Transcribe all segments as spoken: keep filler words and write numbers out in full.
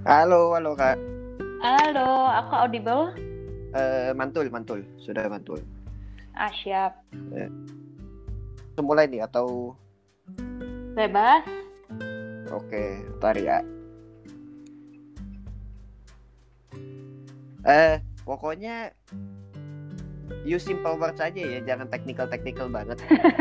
Halo, halo Kak. Halo, aku audible? Eh, mantul, mantul, sudah mantul. Ah, siap. Eh, mulai nih atau? Bebas? Oke, ntar ya. Eh, pokoknya use simple words aja ya, jangan technical-technical banget.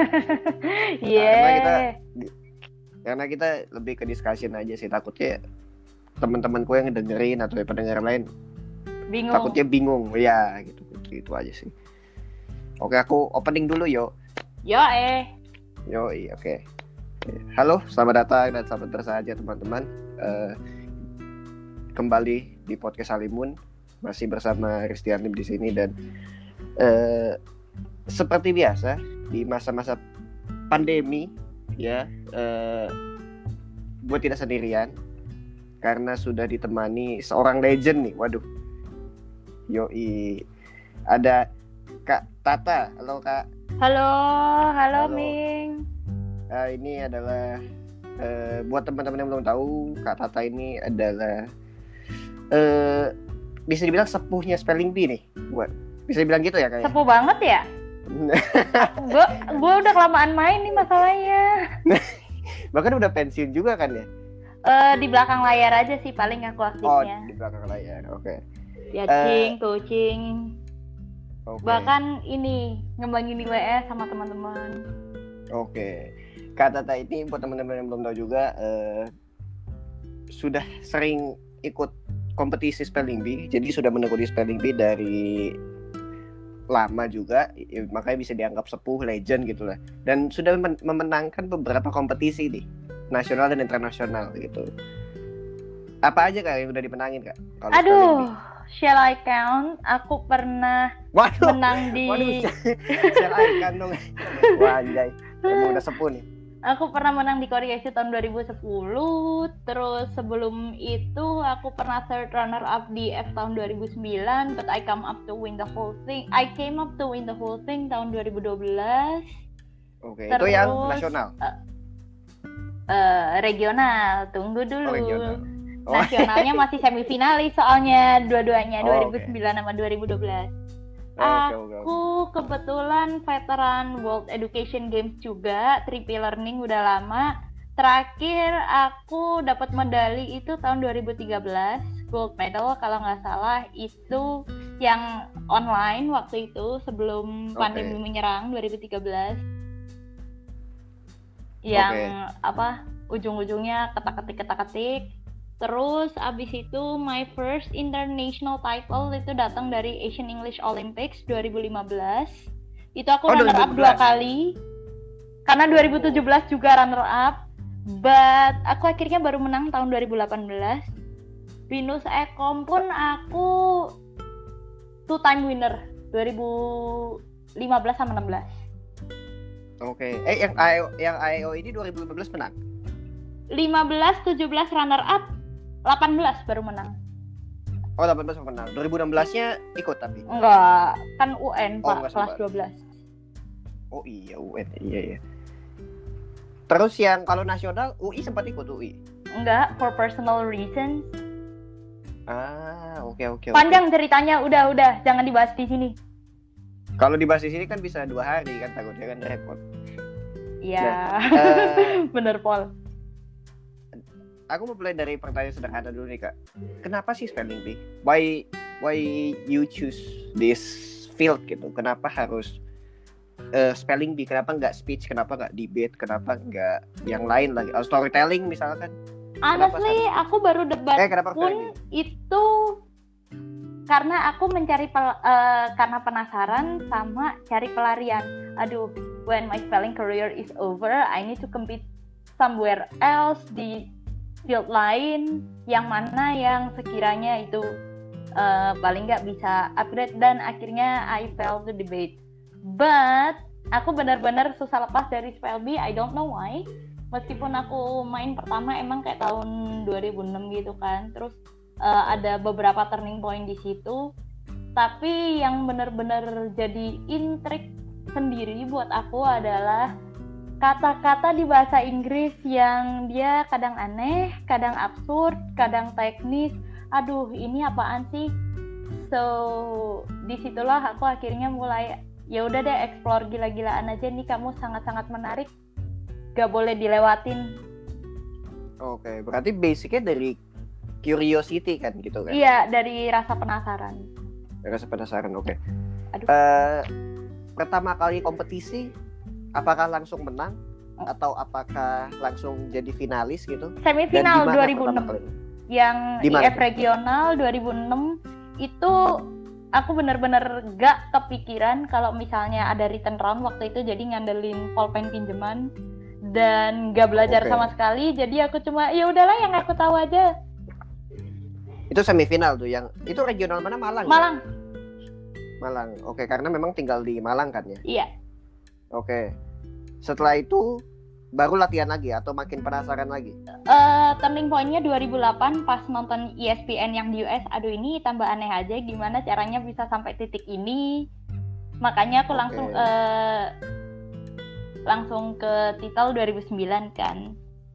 Karena kita, Yeah. karena kita lebih ke discussion aja sih. Takutnya teman-temanku yang dengerin atau pendengar lain Bingung. takutnya bingung, ya gitu, gitu aja sih. Oke, aku opening dulu yo. Yo eh. Yo, iya, oke. Halo, selamat datang dan selamat bersahaja teman-teman. Uh, kembali di podcast Halimun, masih bersama Christian Lim di sini dan uh, seperti biasa di masa-masa pandemi ya, uh, gue tidak sendirian karena sudah ditemani seorang legend nih. Waduh, yoi, ada Kak Tata. Halo Kak. Halo, halo, Halo. Ming. Uh, ini adalah uh, buat teman-teman yang belum tahu, Kak Tata ini adalah uh, bisa dibilang sepuhnya Spelling Bee nih. Buat bisa dibilang gitu ya kayaknya. Sepuh banget ya? Gue gue udah kelamaan main nih masalahnya. Bahkan udah pensiun juga kan ya? Uh, di belakang layar aja sih paling aku Oh, aktifnya. di belakang layar. Oke. Ya Eh, cing, kucing. Oke. Bahkan ini ngembangin W S sama teman-teman. Oke. Kak Tata ini buat teman-teman yang belum tahu juga uh, sudah sering ikut kompetisi Spelling Bee, jadi sudah menekuni Spelling Bee dari lama juga, ya, makanya bisa dianggap sepuh, legend gitu lah. Dan sudah men- memenangkan beberapa kompetisi nih, nasional dan internasional gitu. Apa aja Kak yang udah dimenangin Kak? Kalau Spelling Aduh, Bee? shall I count? Aku pernah Waduh, menang di waduh, shall I count dong? Wah anjay, emang udah sepuh nih. Aku pernah menang di Korea Asia tahun dua ribu sepuluh. Terus sebelum itu aku pernah third runner up di F tahun dua ribu sembilan. But I come up to win the whole thing. I came up to win the whole thing tahun dua ribu dua belas. Oke, Terus, itu yang nasional. Uh, uh, regional. Tunggu dulu. Oh, regional. Oh. Nasionalnya masih semifinalis soalnya dua-duanya Oh, dua ribu sembilan okay. sama dua ribu dua belas. Oh, okay, okay, Aku okay. kebetulan veteran World Education Games juga, triple learning udah lama. Terakhir aku dapat medali itu tahun dua ribu tiga belas, gold medal kalau nggak salah, itu yang online waktu itu sebelum pandemi okay. menyerang dua ribu tiga belas. Yang okay. apa? Ujung-ujungnya ketak-ketik ketak-ketik. Terus abis itu my first international title itu datang dari Asian English Olympics dua ribu lima belas. Itu aku oh, runner up dua kali. Karena dua ribu tujuh belas juga runner up. But aku akhirnya baru menang tahun dua ribu delapan belas. Binus Ecom pun aku two time winner dua ribu lima belas sama enam belas. Oke. Okay. Eh yang I O, yang I O ini dua ribu lima belas menang. lima belas, tujuh belas runner up, delapan belas baru menang. Oh, delapan belas menang. dua ribu enam belas-nya ikut tapi? Enggak, kan U N oh, Pak, kelas dua belas. Oh iya, U N, iya ya. Terus yang kalau nasional, U I sempat ikut U I? Enggak, for personal reasons. Ah, oke okay, oke. Okay, Panjang okay. ceritanya, udah-udah, jangan dibahas di sini. Kalau dibahas di sini kan bisa dua hari kan, takutnya kan repot. Iya, nah, uh, bener Paul. Aku mau mulai dari pertanyaan sederhana dulu nih Kak. Kenapa sih Spelling Bee? Why why you choose this field gitu? Kenapa harus uh, Spelling Bee? Kenapa nggak speech? Kenapa nggak debate? Kenapa nggak yang lain lagi? Oh, storytelling misalkan? Honestly, aku baru debat eh, pun itu karena aku mencari pel- uh, karena penasaran sama cari pelarian. Aduh, when my spelling career is over, I need to compete somewhere else di field lain yang mana yang sekiranya itu uh, paling nggak bisa upgrade, dan akhirnya I failed to debate. But aku benar-benar susah lepas dari Spelling Bee. I don't know why. Meskipun aku main pertama emang kayak tahun dua ribu enam gitu kan. Terus uh, ada beberapa turning point di situ. Tapi yang benar-benar jadi intrik sendiri buat aku adalah kata-kata di bahasa Inggris yang dia kadang aneh, kadang absurd, kadang teknis. Aduh, ini apaan sih? So, disitulah aku akhirnya mulai, ya udah deh explore gila-gilaan aja nih, kamu sangat-sangat menarik, gak boleh dilewatin. Oke, berarti basicnya dari curiosity kan gitu kan? Iya, dari rasa penasaran. Rasa penasaran, oke. Aduh. Uh, pertama kali kompetisi, apakah langsung menang atau apakah langsung jadi finalis gitu? Semifinal dua ribu enam. Yang I F regional dua ribu enam itu aku benar-benar gak kepikiran kalau misalnya ada return round waktu itu, jadi ngandelin pulpen pinjaman dan gak belajar okay. sama sekali, jadi aku cuma ya udahlah yang aku tahu aja. Itu semifinal tuh, yang itu regional mana? Malang. Malang. Ya? Malang. Oke, okay, karena memang tinggal di Malang kan ya? Iya. Oke. Okay. Setelah itu baru latihan lagi atau makin penasaran lagi? Uh, turning point-nya dua ribu delapan pas nonton E S P N yang di U S. Aduh, ini tambah aneh aja, gimana caranya bisa sampai titik ini. Makanya aku okay. langsung uh, langsung ke titel dua ribu sembilan kan.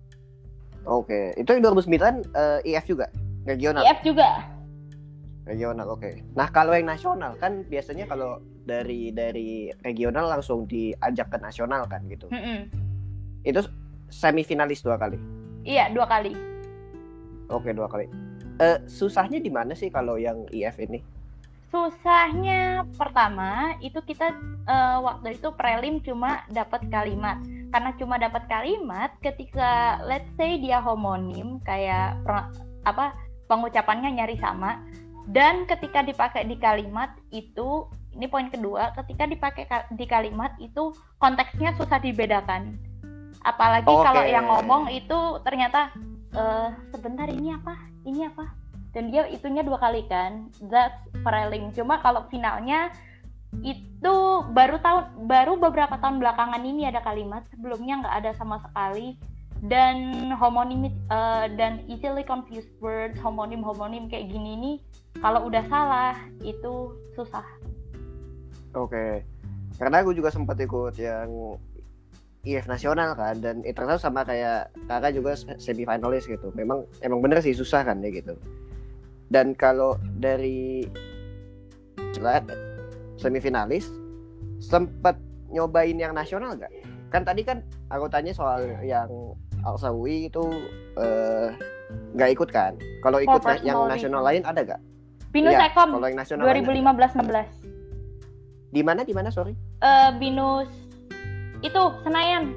Oke, okay. Itu dua ribu sembilan uh, I F juga? Regional? I F juga. Regional, oke. Okay. Nah, kalau yang nasional kan biasanya kalau dari dari regional langsung diajak ke nasional kan gitu. Mm-mm. Itu semifinalis dua kali? Iya, dua kali. Oke, dua kali. Uh, susahnya di mana sih kalau yang I F ini? Susahnya pertama itu kita uh, waktu itu prelim cuma dapat kalimat. Karena cuma dapat kalimat, ketika let's say dia homonim kayak per, apa pengucapannya nyari sama, dan ketika dipakai di kalimat itu, ini poin kedua, ketika dipakai di kalimat itu konteksnya susah dibedakan. Apalagi okay. kalau yang ngomong itu ternyata uh, sebentar ini apa, ini apa, dan dia itunya dua kali kan, that's prelim. Cuma kalau finalnya itu baru tahun, baru beberapa tahun belakangan ini ada kalimat, sebelumnya nggak ada sama sekali. Dan homonim uh, dan easily confused words, homonim homonim kayak gini nih, kalau udah salah itu susah. Oke, okay. Karena aku juga sempat ikut yang I F nasional kan, dan itu sama kayak kakak juga semifinalis gitu. Memang emang bener sih susah kan ya gitu. Dan kalau dari semifinalis sempat nyobain yang nasional gak? Kan tadi kan aku tanya soal yang Al-Sawi itu nggak uh, ikut kan? Kalau ikut na- yang nasional lain ada gak? Binus ya, Ekom kalau yang nasional dua ribu lima belas enam belas. Di mana di mana sorry? Uh, Binus itu Senayan.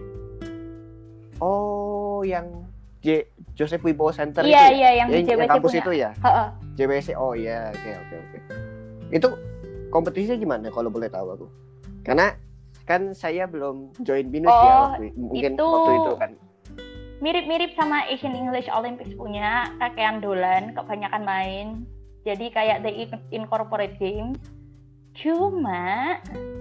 Oh, yang J Joseph Wibowo Center iya, itu. Iya, yang ya, J W C yang kampus punya. itu ya. Heeh. J W C. Oh iya, oke okay, oke okay, oke. Okay. Itu kompetisinya gimana kalau boleh tahu aku? Karena kan saya belum join Binus oh, ya waktu, mungkin itu waktu itu kan. Mirip-mirip sama Asian English Olympics punya, kakean dolan, kebanyakan main. Jadi kayak they incorporate games. Cuma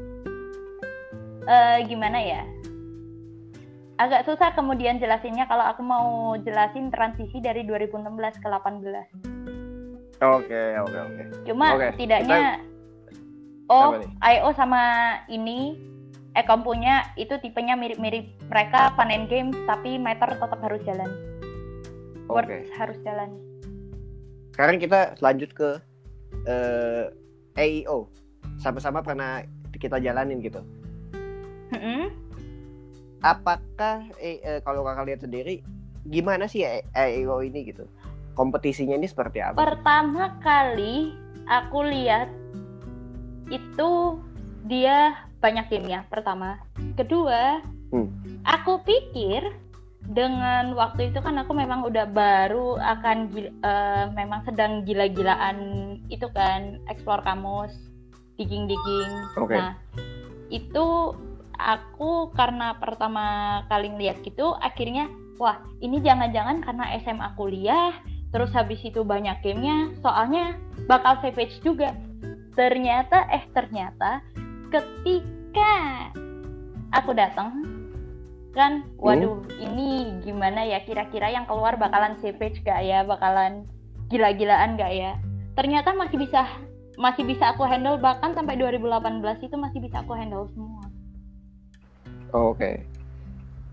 uh, gimana ya? Agak susah kemudian jelasinnya kalau aku mau jelasin transisi dari dua ribu enam belas ke delapan belas. Oke, oke, oke. Cuma okay. setidaknya Kita... Oh, I O sama ini Ekom punya itu tipenya mirip-mirip. Mereka fun and games tapi meter tetap harus jalan. Words okay. harus jalan. Sekarang kita lanjut ke uh, A I O. Sama-sama pernah kita jalanin gitu. Mm-hmm. Apakah eh, eh, kalau kakak lihat sendiri gimana sih A I O ini gitu? Kompetisinya ini seperti apa? Pertama kali aku lihat itu dia banyak gamenya pertama. Kedua, hmm. aku pikir dengan waktu itu kan aku memang udah baru akan uh, memang sedang gila-gilaan itu kan, explore kamus, digging-digging. Okay. Nah, itu aku karena pertama kali ngeliat gitu, akhirnya wah ini jangan-jangan karena S M A kuliah, terus habis itu banyak gamenya, soalnya bakal savage juga. Ternyata, eh ternyata ketika aku datang kan, waduh hmm? ini gimana ya, kira-kira yang keluar bakalan savage gak ya, bakalan gila-gilaan gak ya. Ternyata masih bisa, masih bisa aku handle, bahkan sampai dua ribu delapan belas itu masih bisa aku handle semua. Oh, oke. Okay.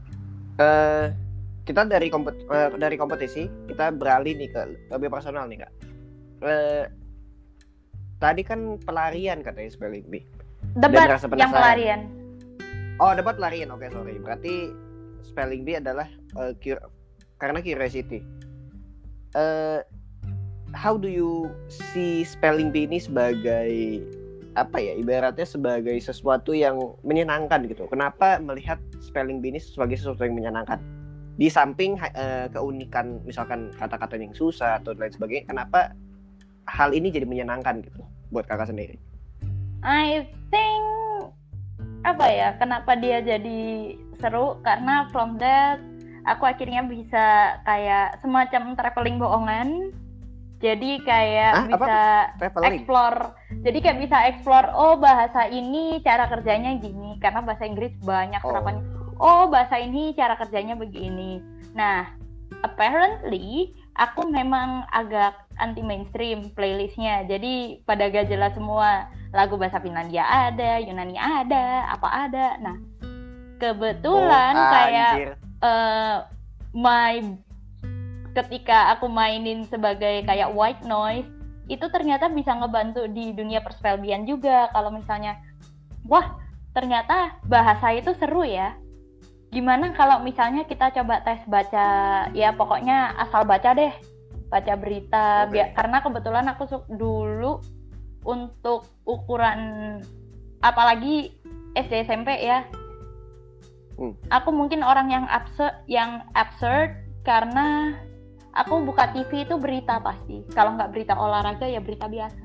Uh, kita dari kompet uh, dari kompetisi kita beralih nih ke lebih personal nih kak. Uh, tadi kan pelarian katanya spelling bee. Debat yang pelarian. Oh debat pelarian, oke okay, sorry. Berarti spelling bee adalah uh, cur- karena curiosity. Uh, how do you see spelling bee ini sebagai apa ya, ibaratnya sebagai sesuatu yang menyenangkan gitu. Kenapa melihat spelling bee ini sebagai sesuatu yang menyenangkan? Di samping uh, keunikan misalkan kata-kata yang susah atau lain sebagainya, kenapa hal ini jadi menyenangkan gitu buat kakak sendiri? I think apa ya, kenapa dia jadi seru, karena from that aku akhirnya bisa kayak semacam traveling bohongan. Jadi kayak ah, bisa explore, jadi kayak bisa explore, oh bahasa ini cara kerjanya gini, karena bahasa Inggris banyak serapannya. Oh. oh bahasa ini cara kerjanya begini. Nah, apparently aku memang agak anti mainstream playlistnya, jadi pada gak jelas semua. Lagu bahasa Finlandia ada, Yunani ada, apa ada. Nah, kebetulan oh, kayak uh, my ketika aku mainin sebagai kayak white noise, itu ternyata bisa ngebantu di dunia perspelbian juga. Kalau misalnya, wah ternyata bahasa itu seru ya. Gimana kalau misalnya kita coba tes baca, ya pokoknya asal baca deh, baca berita. Okay. Biar, karena kebetulan aku su- dulu untuk ukuran, apalagi S D S M P ya, hmm. aku mungkin orang yang absurd, yang absurd karena aku buka T V itu berita pasti. Kalau nggak berita olahraga ya berita biasa.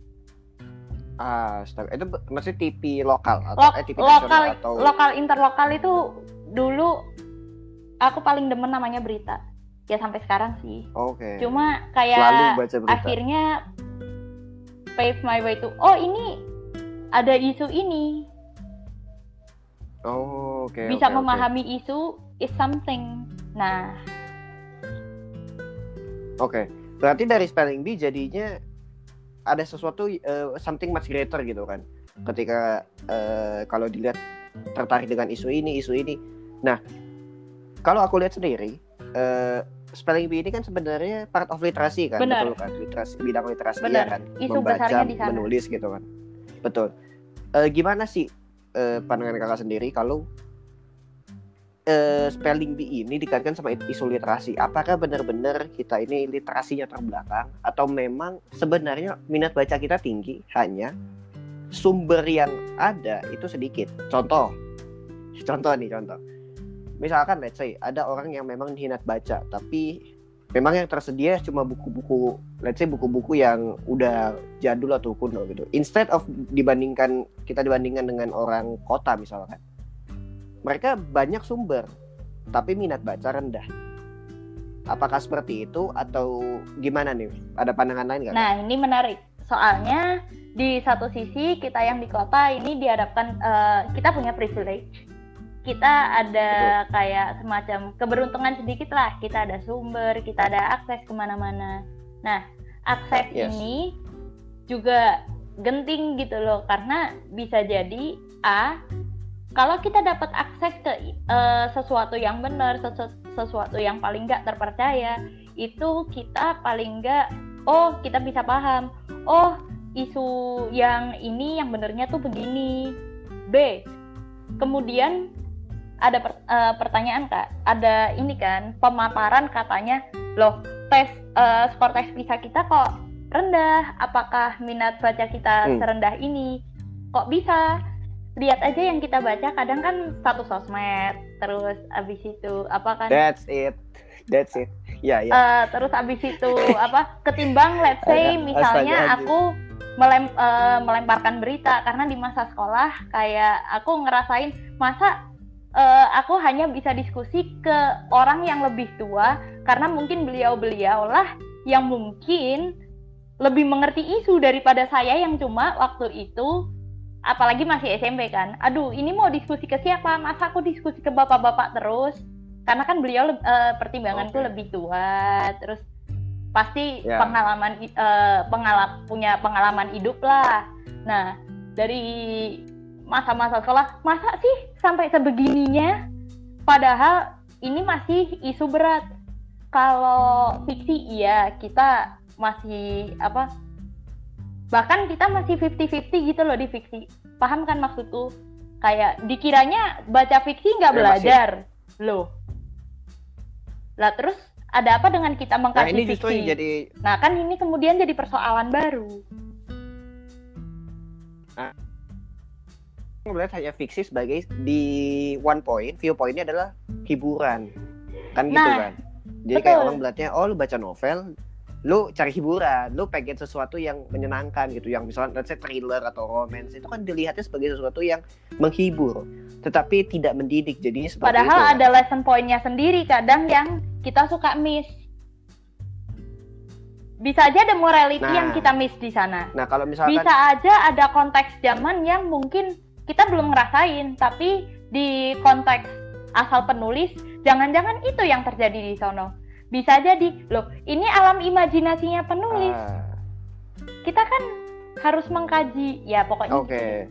Ah, itu masih T V lokal atau Lok- eh, T V lokal, atau lokal interlokal itu dulu aku paling demen namanya berita. Ya sampai sekarang sih. Oke. Okay. Cuma kayak akhirnya pave my way to, oh ini ada isu ini. Oh, oke. Okay, Bisa okay, memahami okay. isu is something. Nah. Oke, okay. Berarti dari spelling bee jadinya ada sesuatu uh, something much greater gitu kan. Ketika uh, kalau dilihat tertarik dengan isu ini, isu ini. Nah, kalau aku lihat sendiri, uh, spelling bee ini kan sebenarnya part of literasi kan, benar. Betul kan? Literasi, bidang literasi ya kan, isu membaca, di sana. Menulis gitu kan. Betul. Uh, gimana sih uh, pandangan kakak sendiri kalau Uh, spelling bee ini dikaitkan sama isu literasi? Apakah benar-benar kita ini literasinya terbelakang atau memang sebenarnya minat baca kita tinggi, hanya sumber yang ada itu sedikit? Contoh, contoh nih contoh. Misalkan let's say ada orang yang memang minat baca, tapi memang yang tersedia cuma buku-buku, let's say buku-buku yang udah jadul atau kuno gitu. Instead of dibandingkan kita dibandingkan dengan orang kota misalkan. Mereka banyak sumber, tapi minat baca rendah. Apakah seperti itu atau gimana nih? Ada pandangan lain nggak? Nah, ini menarik. Soalnya di satu sisi kita yang di kota ini dihadapkan, uh, kita punya privilege. Kita ada Betul. kayak semacam keberuntungan sedikit lah. Kita ada sumber, kita ada akses kemana-mana. Nah, akses yes. ini juga genting gitu loh. Karena bisa jadi A, kalau kita dapat akses ke uh, sesuatu yang benar, sesu- sesuatu yang paling nggak terpercaya, itu kita paling nggak, oh kita bisa paham, oh isu yang ini yang benernya tuh begini. B, kemudian ada per, uh, pertanyaan kak, ada ini kan pemaparan katanya, loh tes uh, skor tes PISA kita kok rendah, apakah minat baca kita hmm. serendah ini? Kok bisa? Lihat aja yang kita baca, kadang kan status sosmed, terus abis itu apa kan? That's it, that's it. Ya yeah, ya. Yeah. Uh, terus abis itu apa? Ketimbang let's say misalnya aku melem, uh, melemparkan berita, karena di masa sekolah kayak aku ngerasain masa uh, aku hanya bisa diskusi ke orang yang lebih tua, karena mungkin beliau-beliau lah yang mungkin lebih mengerti isu daripada saya yang cuma waktu itu. Apalagi masih S M P kan, aduh ini mau diskusi ke siapa, masa aku diskusi ke bapak-bapak terus, karena kan beliau uh, pertimbanganku okay. lebih tua, terus pasti yeah. pengalaman uh, pengalap punya pengalaman hidup lah. Nah dari masa-masa sekolah, masa sih sampai sebegininya, padahal ini masih isu berat. Kalau fiksi iya kita masih apa? Bahkan kita masih fifty fifty gitu loh di fiksi. Paham kan maksudku? Kayak dikiranya baca fiksi nggak Ya, belajar loh. Lah terus ada apa dengan kita Nah mengkaji ini justru fiksi? yang jadi Nah kan ini kemudian jadi persoalan baru. melihat hanya fiksi sebagai di one point, viewpointnya adalah hiburan, kan gitu Nah, kan. Jadi betul. kayak orang melihatnya, oh lu baca novel, lu cari hiburan, lu pengen sesuatu yang menyenangkan gitu, yang misalnya let's say thriller atau romance, itu kan dilihatnya sebagai sesuatu yang menghibur, tetapi tidak mendidik. Jadi seperti Padahal itu. ada lesson point-nya sendiri kadang yang kita suka miss. Bisa aja ada morality Nah. yang kita miss di sana. Nah kalau misalkan Bisa aja ada konteks zaman yang mungkin kita belum ngerasain, tapi di konteks asal penulis, jangan-jangan itu yang terjadi di sono. Bisa jadi, loh, ini alam imajinasinya penulis. ah, Kita kan harus mengkaji, ya pokoknya. oke, gitu.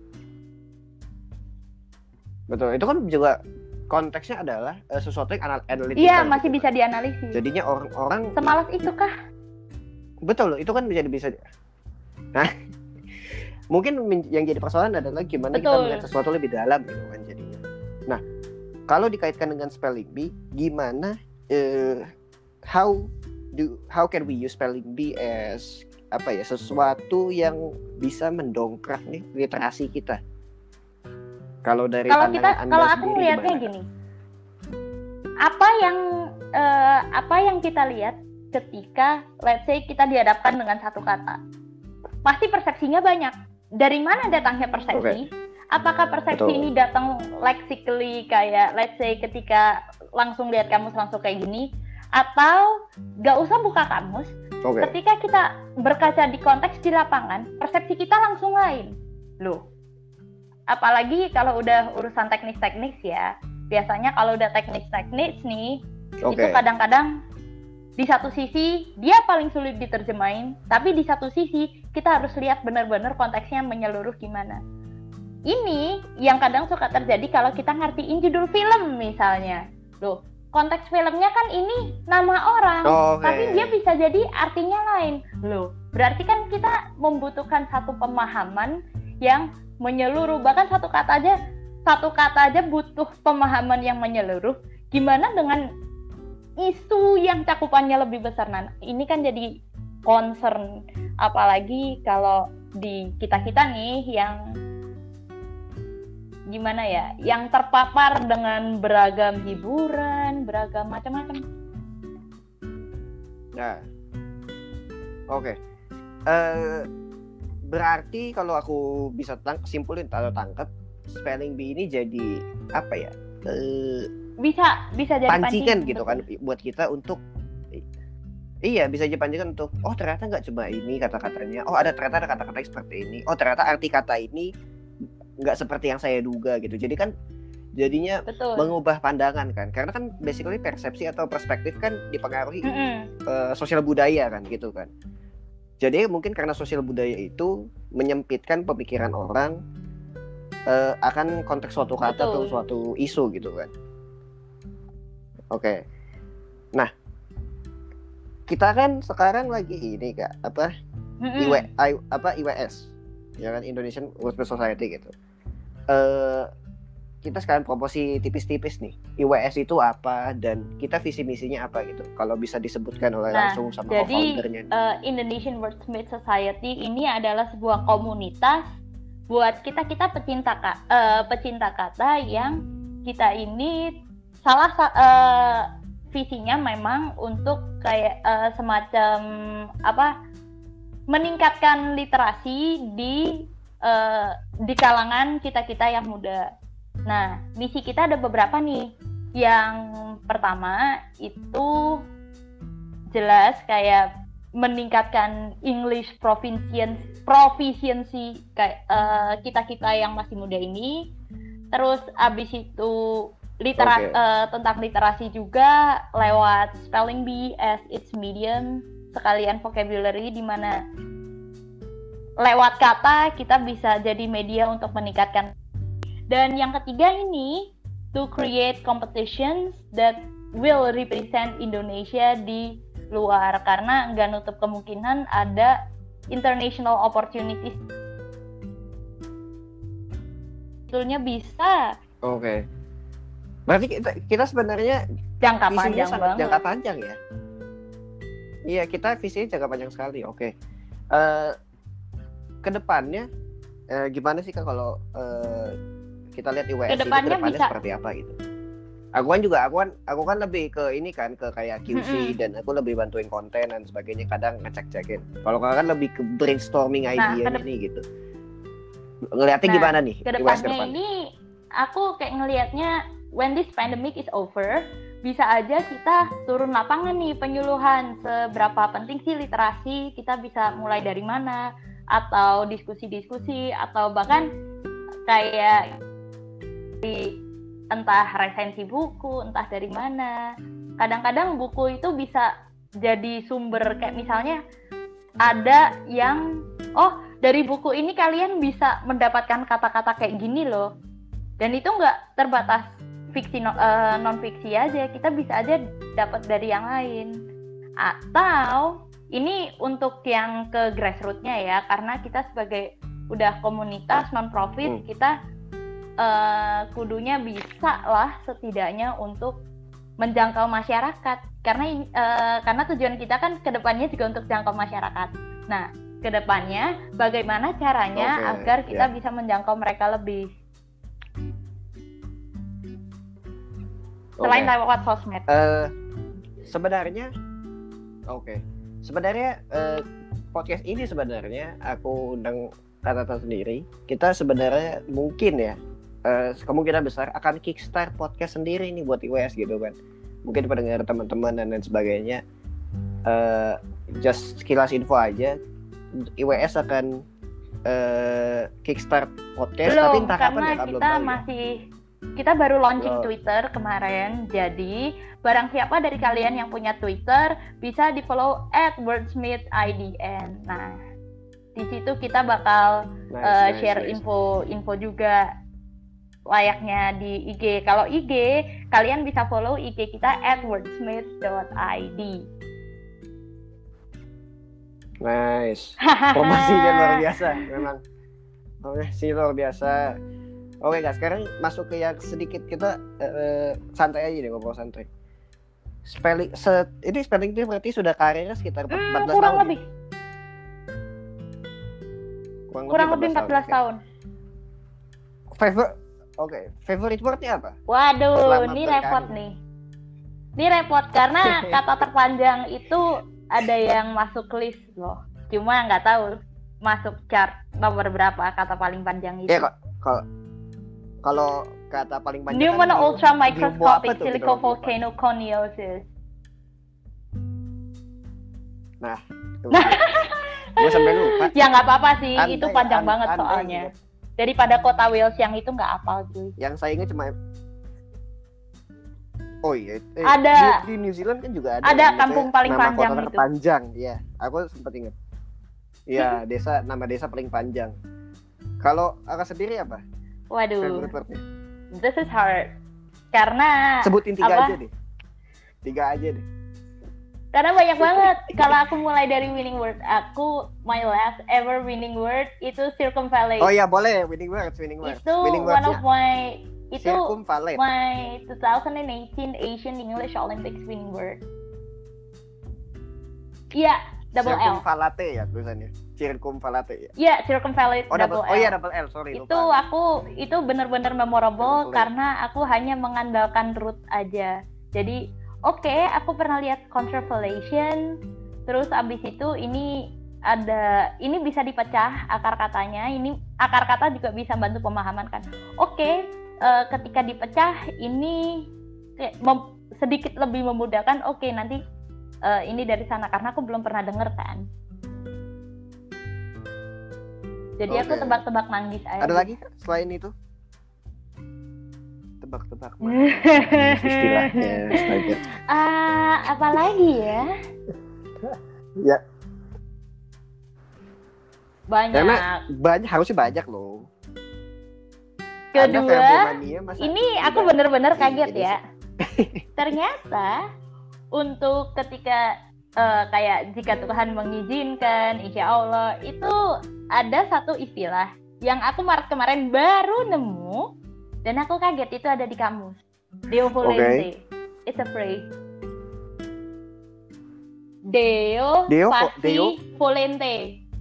betul. Itu kan juga konteksnya adalah uh, sesuatu yang anal- analytical. Iya, masih gitu. bisa dianalisis. Jadinya orang-orang Semalas itu kah? betul, itu kan menjadi bisa. Nah, mungkin men- yang jadi persoalan adalah gimana kita Betul. melihat sesuatu lebih dalam gitu kan jadinya. Nah, kalau dikaitkan dengan spelling bee, gimana uh, how do how can we use spelling bee as apa ya, sesuatu yang bisa mendongkrak nih literasi kita? Kalau dari Kalau kita, pandangan Anda kalau aku sendiri melihatnya gimana? gini, apa yang eh, apa yang kita lihat ketika, let's say kita dihadapkan dengan satu kata, pasti persepsinya banyak. Dari mana datangnya persepsi? Apakah persepsi Betul. ini datang lexically kayak, let's say ketika langsung lihat kamus langsung kayak gini, atau nggak usah buka kamus? Oke. Ketika kita berkaca di konteks di lapangan, persepsi kita langsung lain. Loh, apalagi kalau udah urusan teknis-teknis ya. Biasanya kalau udah teknis-teknis nih, Oke. itu kadang-kadang di satu sisi dia paling sulit diterjemahin, tapi di satu sisi kita harus lihat benar-benar konteksnya menyeluruh gimana. Ini yang kadang suka terjadi kalau kita ngertiin judul film misalnya. Loh, konteks filmnya kan ini nama orang, Oke. tapi dia bisa jadi artinya lain. Loh, berarti kan kita membutuhkan satu pemahaman yang menyeluruh. Bahkan satu kata aja, satu kata aja butuh pemahaman yang menyeluruh. Gimana dengan isu yang cakupannya lebih besar? Nah, ini kan jadi concern, apalagi kalau di kita-kita nih yang gimana ya, yang terpapar dengan beragam hiburan, beragam macam-macam. Nah, oke. Eh, berarti kalau aku bisa tang- simpulin atau tangkap, spelling bee ini jadi apa ya? Eh, Bisa bisa jadi pancingan pancingan, gitu betul. kan buat kita untuk iya, bisa jadi pancingan untuk oh ternyata nggak cuma ini kata-katanya, oh ada ternyata ada kata-kata yang seperti ini, oh ternyata arti kata ini nggak seperti yang saya duga gitu. Jadi kan jadinya Betul. mengubah pandangan kan, karena kan basically persepsi atau perspektif kan dipengaruhi Mm-mm. uh, sosial budaya kan gitu kan. Jadi mungkin karena sosial budaya itu menyempitkan pemikiran orang uh, akan konteks suatu kata Betul. atau suatu isu gitu kan. Oke. Nah, kita kan sekarang lagi ini Kak, apa? Mm-mm. I W, I, apa I W S. Ya kan, Indonesian Wordsmith Society gitu. Eh kita sekarang promosi tipis-tipis nih. I W S itu apa dan kita visi misinya apa gitu. Kalau bisa disebutkan oleh Nah, langsung sama jadi co-foundernya. uh, Indonesian Wordsmith Society ini adalah sebuah komunitas buat kita kita pecinta ka- uh, pecinta kata yang kita ini salah uh, visinya memang untuk kayak uh, semacam apa meningkatkan literasi di uh, di kalangan kita kita yang muda. Nah, misi kita ada beberapa nih. Yang pertama itu jelas kayak meningkatkan English proficiency, proficiency kayak uh, kita-kita yang masih muda ini. Terus abis itu litera- Oke. uh, tentang literasi juga lewat spelling bee as its medium, sekalian vocabulary di mana lewat kata kita bisa jadi media untuk meningkatkan. Dan yang ketiga ini to create competitions that will represent Indonesia di luar, karena nggak nutup kemungkinan ada international opportunities. Sebetulnya bisa. Oke. Okay. Berarti kita, kita sebenarnya jangka panjang banget. Jangka panjang ya. Iya, kita visinya jangka panjang sekali. Oke. Okay. Uh, kedepannya uh, gimana sih Kak kalau uh, kita lihat I W S kedepannya, ini kedepannya bisa... seperti apa gitu? Aku kan juga aku kan aku kan lebih ke ini kan ke kayak Q C mm-hmm. dan aku lebih bantuin konten dan sebagainya, kadang ngecek-cekin. Kalau Kakak kan lebih ke brainstorming nah, idea kedep... nih gitu. Ngeliatnya nah, gimana nih? Kedepannya kedepan? Ini aku kayak ngelihatnya when this pandemic is over, bisa aja kita turun lapangan nih penyuluhan seberapa penting sih literasi, kita bisa mulai dari mana, atau diskusi-diskusi, atau bahkan kayak di entah resensi buku, entah dari mana. Kadang-kadang buku itu bisa jadi sumber, kayak misalnya ada yang, oh dari buku ini kalian bisa mendapatkan kata-kata kayak gini loh. Dan itu nggak terbatas fiksi uh, non-fiksi aja, kita bisa aja dapat dari yang lain. Atau ini untuk yang ke grassroots-nya ya, karena kita sebagai udah komunitas non-profit, hmm. kita Uh, kudunya bisa lah setidaknya untuk menjangkau masyarakat, karena uh, karena tujuan kita kan kedepannya juga untuk jangkau masyarakat. Nah, kedepannya bagaimana caranya okay, agar kita yeah. bisa menjangkau mereka lebih selain okay. lewat sosmed. Uh, sebenarnya, oke, okay. sebenarnya uh, podcast ini sebenarnya aku undang Kata sendiri. Kita sebenarnya mungkin ya. Uh, kemungkinan besar akan kickstart podcast sendiri nih buat I W S gitu kan. Mungkin pendengar teman-teman dan lain sebagainya. Uh, just sekilas info aja, I W S akan uh, kickstart podcast. Belum, tapi entah karena kapan ya, kita belum tahu masih ya. Kita baru launching oh. Twitter kemarin. Jadi barang siapa dari kalian yang punya Twitter bisa di follow at wordsmith I D N. Nah, di situ kita bakal nice, uh, nice, share nice. info-info juga layaknya di I G. Kalau I G, kalian bisa follow I G kita at wordsmith dot I D. Nice. Promosinya luar biasa, memang. Promosinya luar biasa. Oke guys, sekarang masuk ke yang sedikit kita uh, santai aja deh, ngobrol santai. Spelling, se, ini spelling itu berarti sudah karirnya sekitar empat belas hmm, kurang tahun. Lebih. Ya? Kurang, kurang lebih empat belas tahun. Favorite, oke, okay. Favorite wordnya apa? Waduh, selamat ini berkarya. Repot nih. Ini repot karena kata terpanjang itu ada yang masuk list loh. Cuma nggak tahu masuk chart nomor berapa kata paling panjang itu. Ya kok, kalau kalau kata paling panjang. Pneumonia kan ultra microscopic silicovolcanoconiosis. Nah, gue sampai lupa. Ya nggak apa-apa sih, andai, itu panjang andai, banget andai, soalnya. gitu. Daripada kota Wales yang itu nggak hafal cuy. Yang saya ingat cuma oh iya, eh, ada di, di New Zealand kan juga ada. Ada kampung paling nama panjang kota itu. Terpanjang, ya. Aku sempat ingat. Iya, desa nama desa paling panjang. Kalau Kakak sendiri apa? Waduh. This is hard. Karena sebutin tiga apa? aja deh. Tiga aja deh. Karena banyak banget. Kalau aku mulai dari winning word, aku my last ever winning word itu circumvallate. Oh iya, boleh winning words, winning words. Itu winning one of my itu circumvallate. My twenty eighteen Asian English Olympics winning word. Iya, double L. Circumvallate ya tulisannya. Circumvallate ya. Iya, circumvallate oh, double, double L. L. Oh iya, double L, sorry. Itu lupa. Aku itu benar-benar memorable karena aku hanya mengandalkan root aja. Jadi, oke, okay, aku pernah lihat contravallation, terus abis itu ini ada ini bisa dipecah akar katanya. Ini akar kata juga bisa bantu pemahaman kan. Oke, okay, uh, ketika dipecah ini mem- sedikit lebih memudahkan. Oke, okay, nanti uh, ini dari sana karena aku belum pernah denger kan. Jadi okay. Aku tebak-tebak manggis aja. Ada lagi selain itu? Tebak-tebak manggis istilahnya. Ah, uh, apa lagi ya? Ya. Banyak. Karena banyak harusnya banyak loh. Kedua, verbomania, masa ini aku tidak bener-bener di kaget ini ya. Ternyata untuk ketika eh, kayak jika Tuhan mengizinkan, insya Allah, itu ada satu istilah yang aku Maret kemarin baru nemu dan aku kaget itu ada di kamus. Deo volente. Oke. It's a phrase. Deo, Deo vo- pasti Deo? volente.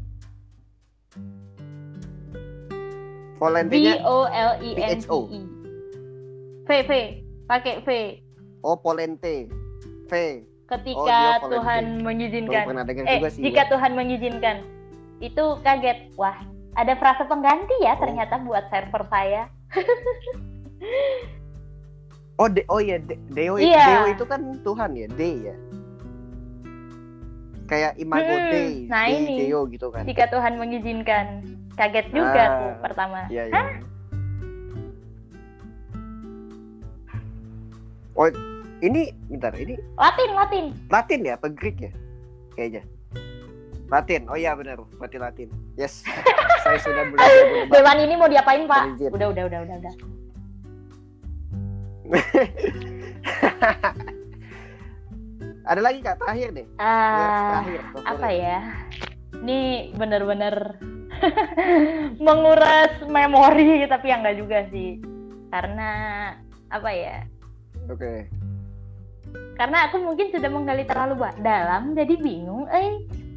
V Volentenya O L I N T P H O. E. V V pakai V. oh Polente. V. Ketika Oh, Deo Tuhan volente. mengizinkan. Belum pernah dengar Eh, juga sih. jika ya. Tuhan mengizinkan. Itu kaget. Wah, ada frase pengganti ya Oh. ternyata buat server saya. Oh, de- oh iya, de- Deo, Iya. Deo itu kan Tuhan ya, De ya. Kayak Imago Hmm, Dei, nah Dei ini. Deo gitu kan. Jika Tuhan mengizinkan. Kaget juga Ah, tuh pertama. Iya, iya. Hah? Oh, ini bentar, ini Latin, Latin. Latin ya, apa Greek ya? Kayaknya. Latin. Oh iya benar, berarti Latin. Yes. Saya sudah belajar menebak. Dewan ini mau diapain, Pak? Legit. Udah, udah, udah, udah, udah. Ada lagi Kak, terakhir deh. Words Ah, terakhir, favorit. apa ya? Ini bener-bener menguras memori, tapi yang enggak juga sih. Karena apa ya? Oke. Karena aku mungkin sudah menggali terlalu ba- dalam, jadi bingung. Eh.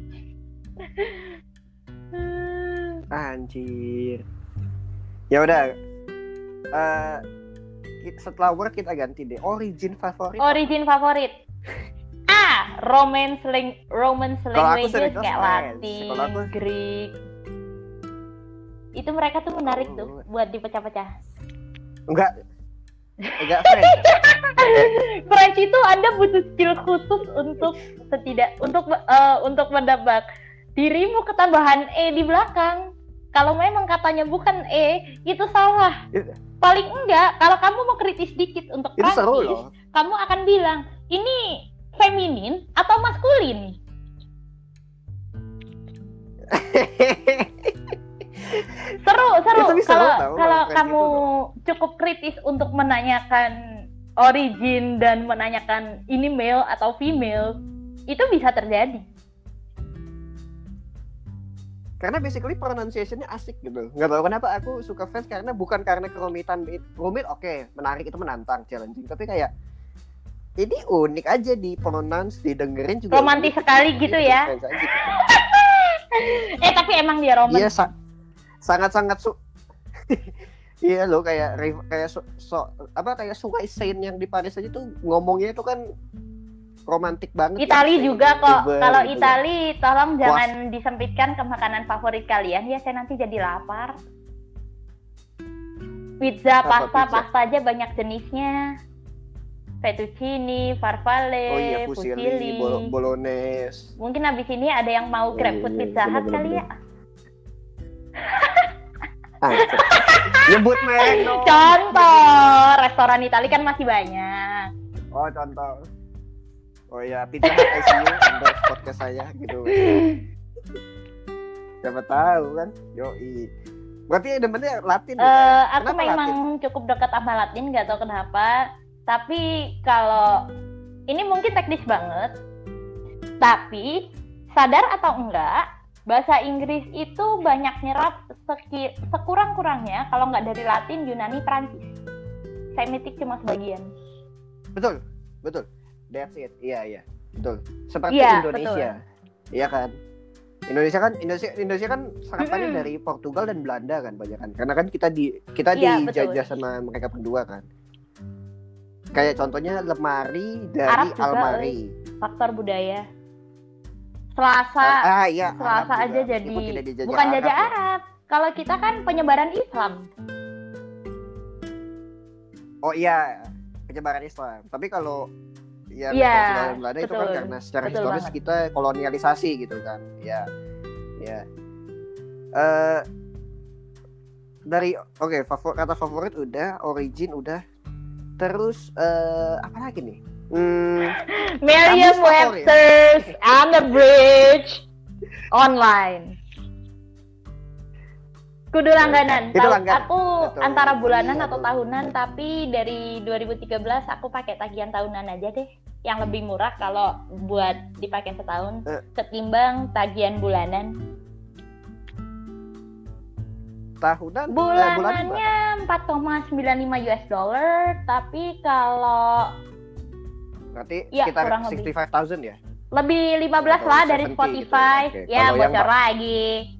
Anjir. Ya udah. Eh, ki- setelah word kita ganti deh. Origin favorit. Origin favorit. A. Romance ling- Romance Kalau aku languages sering kayak French. Latin, Kalau aku- Greek. Itu mereka tuh menarik Oh. tuh buat dipecah-pecah. Enggak. Enggak French. French itu Anda butuh skill khusus untuk setidak untuk eh, untuk mendebak dirimu ketambahan E di belakang. Kalau memang katanya bukan E, itu salah. Paling enggak, kalau kamu mau kritis dikit untuk Itu seru Prancis, loh. kamu akan bilang, ini feminin atau maskulin? Seru, seru. Ya, tapi seru Kalau tau, kalau kalau French kamu itu cukup kritis untuk menanyakan origin dan menanyakan ini male atau female, itu bisa terjadi. Karena basically pronunciation-nya asik gitu. Nggak tahu kenapa aku suka French, karena bukan karena kerumitan. Rumit oke, menarik, itu menantang, challenging. Tapi kayak ini unik aja di pronounce, didengerin juga. Romantis unik. sekali gitu ya. French aja gitu. Eh tapi emang dia romantis. Iya, sa- sangat-sangat su Iya loh, kayak riv- kayak so, so- apa kayak sungai Seine yang di Paris aja tuh ngomongnya itu kan romantik banget. Itali ya, juga Seine, kok. river Kalau gitu ya. Itali, tolong Puas. jangan disempitkan ke makanan favorit kalian. Ya saya nanti jadi lapar. Pizza, Apa pasta, pizza? pasta aja banyak jenisnya. Fettuccine, farfalle, Oh iya, fusilli, fusilli. bolo- bolognese. Mungkin abis ini ada yang mau Oh, grab food iya, Pizza Hut bener-bener. kali ya. Ah, nyebut merek dong. Contoh, restoran Itali kan masih banyak. Oh, contoh. Oh ya, Pizza Hut I C U endorse podcast saya gitu. Siapa tahu kan? Yoi. Berarti demennya Latin ya? Eh, aku Kenapa memang Latin? cukup dekat sama Latin, nggak tahu kenapa. Tapi kalau ini mungkin teknis banget. Tapi sadar atau enggak, bahasa Inggris itu banyak nyerap seki- sekurang-kurangnya kalau nggak dari Latin, Yunani, Prancis. Semitik cuma sebagian. Betul, betul. That's it. Iya, iya. Betul. Seperti Iya, Indonesia. Iya kan? Indonesia kan Indonesia Indonesia kan serapannya Mm-mm. dari Portugal dan Belanda kan banyak kan. Karena kan kita di kita Iya, betul. dijajah sama mereka berdua kan. Kayak contohnya lemari dari Arab juga, almari. Faktor budaya. Selasa, Ah, ah, iya. Selasa Arab aja juga. jadi Meskipun tidak dijajah bukan jajah ya. Arab. Kalau kita kan penyebaran Islam. Oh iya, penyebaran Islam. Tapi kalau ya Iya, Portugal dan Belanda itu kan betul. karena secara Betul historis banget. kita kolonialisasi gitu kan. Ya. Ya. Eh dari oke, favor, kata favorit udah, origin udah. Terus eh apa lagi nih? Hmm, Merriam-Webster's Unabridged Online. Kudu langganan. Itu Tahu, langganan. aku Betul. antara bulanan Iya, atau betul. tahunan, tapi dari dua ribu tiga belas aku pakai tagihan tahunan aja deh. Yang lebih murah kalau buat dipakai setahun Eh. ketimbang tagihan bulanan. Tahunan? eh, Bulanannya empat koma sembilan lima U S dollar, tapi kalau Berarti ya, sekitar kurang lebih. enam puluh lima ribu ya? lebih lima belas Atau lah dari tujuh puluh Spotify. gitu ya. Oke. Ya, Kalau yang bocor pa- lagi.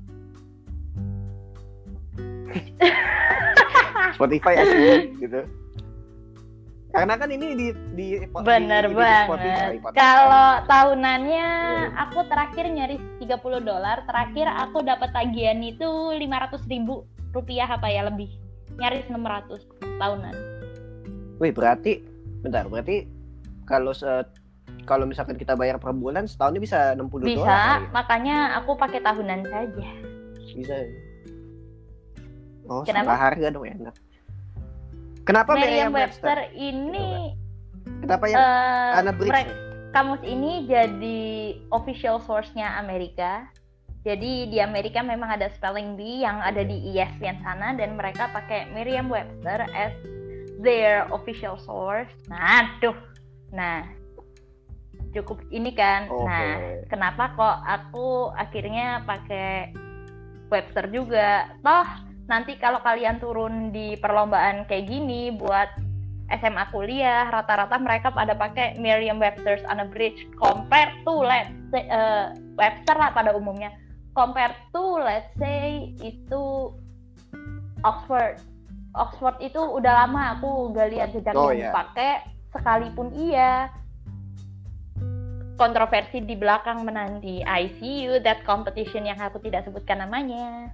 Spotify asli gitu. Karena kan ini di di Bener di, di, banget. Spotify, podcast. Kalau tahunannya Iya. aku terakhir nyaris tiga puluh dolar. Terakhir aku dapat tagihan itu lima ratus ribu rupiah apa ya lebih. Nyaris enam ratus tahunan. Wih, berarti bentar, berarti kalau se kalau misalkan kita bayar per bulan setahunnya bisa enam puluh dolar. Bisa, kali ya? makanya aku pakai tahunan saja. Bisa. Oh, Kenapa? sama harga dong, enak. Kenapa Merriam-Webster ini Kenapa yang eh, unabridged? mereka- kamus ini jadi official source-nya Amerika. Jadi di Amerika memang ada spelling bee yang ada di E S P N sana dan mereka pakai Merriam-Webster as their official source. Nah, tuh. Nah, cukup ini kan. Oke. Nah, kenapa kok aku akhirnya pakai Webster juga? Toh nanti kalau kalian turun di perlombaan kayak gini buat S M A kuliah, rata-rata mereka pada pakai Merriam-Webster's Unabridged compared to let's say, uh, Webster lah pada umumnya. Compared to let's say itu Oxford. Oxford itu udah lama aku gak lihat jejaknya Oh, yang iya. dipakai, sekalipun iya kontroversi di belakang menanti. I see you, that competition yang aku tidak sebutkan namanya.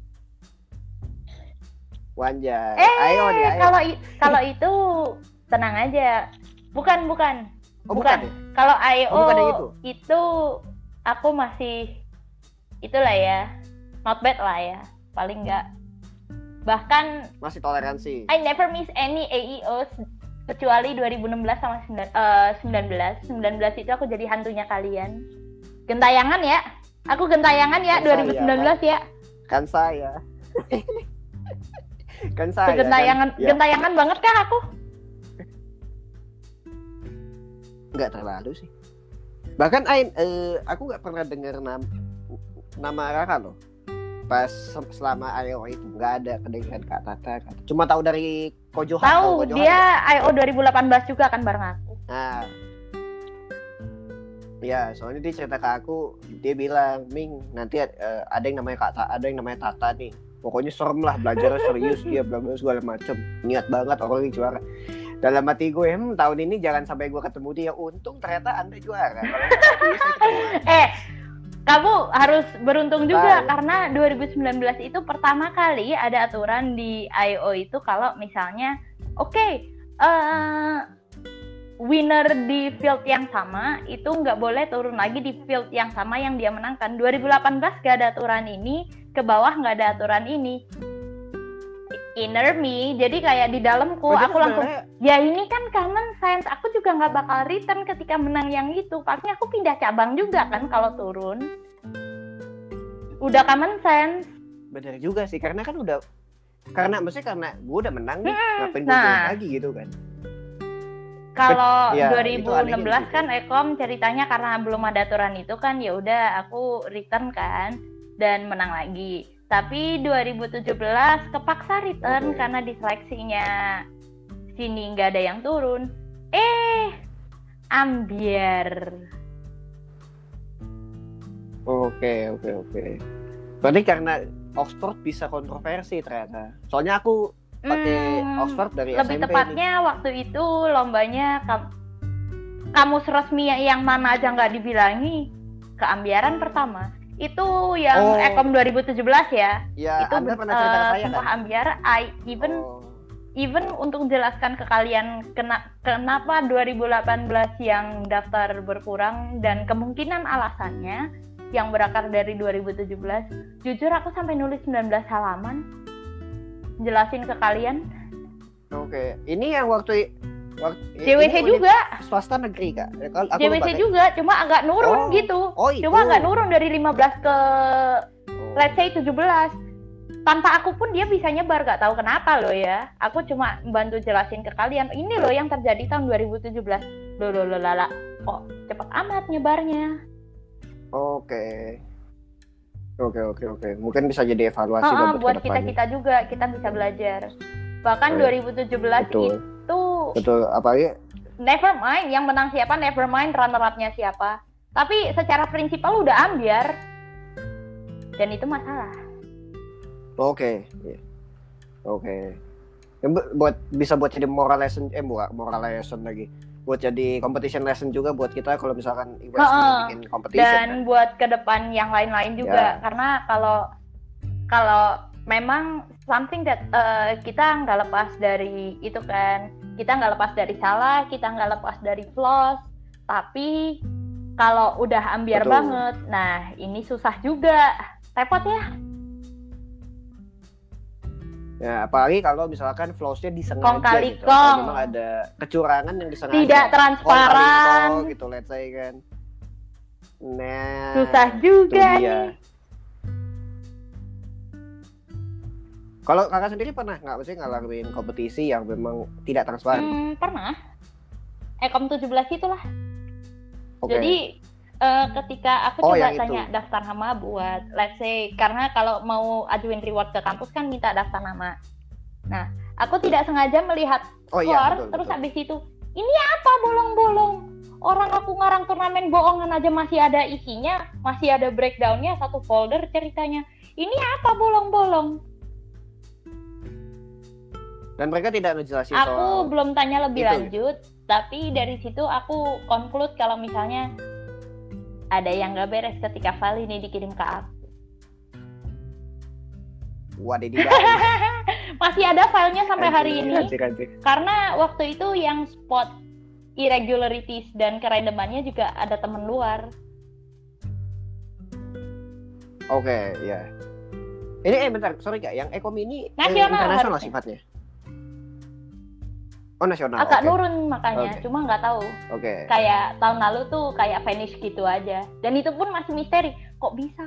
Wanjay. Eh, ayo nih, ayo. kalau i- kalau itu tenang aja. Bukan, bukan. oh, bukan. bukan ya? Kalau I O Oh, bukan yang itu? itu aku masih itulah ya. Not bad lah ya. Paling enggak. Bahkan Masih toleransi. I never miss any A E Os kecuali dua ribu enam belas sama sembilan- eh, sembilan belas. sembilan belas itu aku jadi hantunya kalian. Gentayangan ya. Aku gentayangan ya Kan dua ribu sembilan belas ya. Kan saya. kan saya. Gentayangan kan? Ya, gentayangan banget kan aku. nggak terlalu sih. Bahkan Ain, eh, aku nggak pernah dengar nam nama Rara loh. Pas se- selama I O itu nggak ada kedengaran Kak Tata. Kak. Cuma tahu dari Kojohan. Tahu Kojohan dia nggak? I O dua ribu delapan belas juga kan bareng aku. Nah, ya soalnya dia cerita ke aku, dia bilang, Ming nanti eh, ada yang namanya Kak Ta- ada yang namanya Tata nih. Pokoknya serem lah, belajar serius dia, bla bla segala macem. Niat banget orang yang juara. Dalam hati gue, hmm, tahun ini jangan sampai gue ketemu dia. Untung ternyata Anda juara. Kalau nggak, dia saya ketemu. Eh, kamu harus beruntung juga Tahu. karena dua ribu sembilan belas itu pertama kali ada aturan di I O itu kalau misalnya oke, okay, uh, winner di field yang sama itu nggak boleh turun lagi di field yang sama yang dia menangkan. dua ribu delapan belas nggak ada aturan ini, ke bawah nggak ada aturan ini. Inner me, jadi kayak di dalamku Oh, jadi aku langsung sebenarnya- ya ini kan common sense, aku juga nggak bakal return ketika menang yang itu, paling aku pindah cabang juga kan kalau turun. Udah common sense. bener juga sih, karena kan udah, karena maksudnya karena gue udah menang nih, Hmm, ngapain gue nah. join lagi gitu kan. Kalau Ya, dua itu ribu anehnya enam belas di situ. kan Ekom ceritanya karena belum ada aturan itu kan ya udah aku return kan dan menang lagi. Tapi dua ribu tujuh belas kepaksa return Oke. karena diseleksinya sini nggak ada yang turun. Eh, ambiar. Oke oke oke. Berarti karena Oxford bisa kontroversi ternyata. Soalnya aku pakai Hmm, Oxford dari lebih S M P tepatnya waktu itu lombanya kam- kamus resmi yang mana aja nggak dibilangi, keambiaran pertama. Itu yang Oh. Ekom dua ribu tujuh belas ya. nih. Ya, Itu Anda pernah cerita ke eh, saya sumpah kan? ambiar. I even Oh, even untuk jelaskan ke kalian kena, kenapa dua ribu delapan belas yang daftar berkurang dan kemungkinan alasannya yang berakar dari dua ribu tujuh belas. Jujur aku sampai nulis sembilan belas halaman jelasin ke kalian. oke. Ini yang waktu waktu J W C ini juga, swasta negeri Kak. Eh, kalau aku J W C lupa, Kak. juga, cuma agak nurun Oh. gitu. Oh, itu. Cuma agak nurun dari lima belas ke Oh. let's say tujuh belas. tanpa aku pun dia bisa nyebar, gak tahu kenapa loh ya. Aku cuma bantu jelasin ke kalian, ini loh yang terjadi tahun dua ribu tujuh belas. Loh loh loh lala, kok cepat amat nyebarnya. Oke. Oke oke oke. Mungkin bisa jadi evaluasi oh, buat, buat kita-kita juga, kita bisa belajar. Bahkan oh, dua ribu tujuh belas betul. Itu betul, apalagi never mind yang menang siapa, never mind runner-up-nya siapa. Tapi secara prinsipal udah ambiar. Dan itu masalah. Oke. Okay. Oke. Okay. Buat bisa buat jadi moral lesson, eh bukan moral lesson lagi. Buat jadi competition lesson juga buat kita kalau misalkan I W S bikin competition. Dan kan? buat ke depan yang lain-lain juga, ya. Karena kalau kalau memang something that uh, kita nggak lepas dari itu kan, kita nggak lepas dari salah, kita nggak lepas dari flaws, tapi kalau udah ambiar Betul. banget, nah ini susah juga, repot ya. Ya, apalagi kalau misalkan flaws-nya disengaja kong kali gitu. Kong. Kalau memang ada kecurangan yang disengaja. Tidak transparan. Kong, gitu, let's say kan. Nah, susah juga nih. Kalau kakak sendiri pernah nggak mesti ngalamin kompetisi yang memang tidak transparan? Hmm, pernah. Ekom tujuh belas itulah. Okay. Jadi Uh, ketika aku oh, coba tanya itu. daftar nama buat let's say, karena kalau mau ajuin reward ke kampus kan minta daftar nama. Nah, aku tidak sengaja melihat oh, skor, iya, betul, terus betul. habis itu, ini apa bolong-bolong? Orang aku ngarang turnamen bohongan aja masih ada isinya, masih ada breakdownnya, satu folder ceritanya. Ini apa bolong-bolong? Dan mereka tidak ngejelasin aku soal belum tanya lebih itu, lanjut, gitu. Tapi dari situ aku conclude kalau misalnya ada yang gak beres ketika file ini dikirim ke aku. Wadididaw. Masih ada filenya sampai anjir, hari ini. anjir, anjir. Karena waktu itu yang spot irregularities dan kerandomannya juga ada temen luar. Oke, okay, ya. Ini eh bentar, sorry Kak, yang Ekom ini nasional eh, internasional harusnya. sifatnya. Oh, nasional. Agak okay. nurun makanya, okay. cuma nggak tahu. Oke. Okay. Kayak tahun lalu tuh kayak finish gitu aja. Dan itu pun masih misteri. Kok bisa?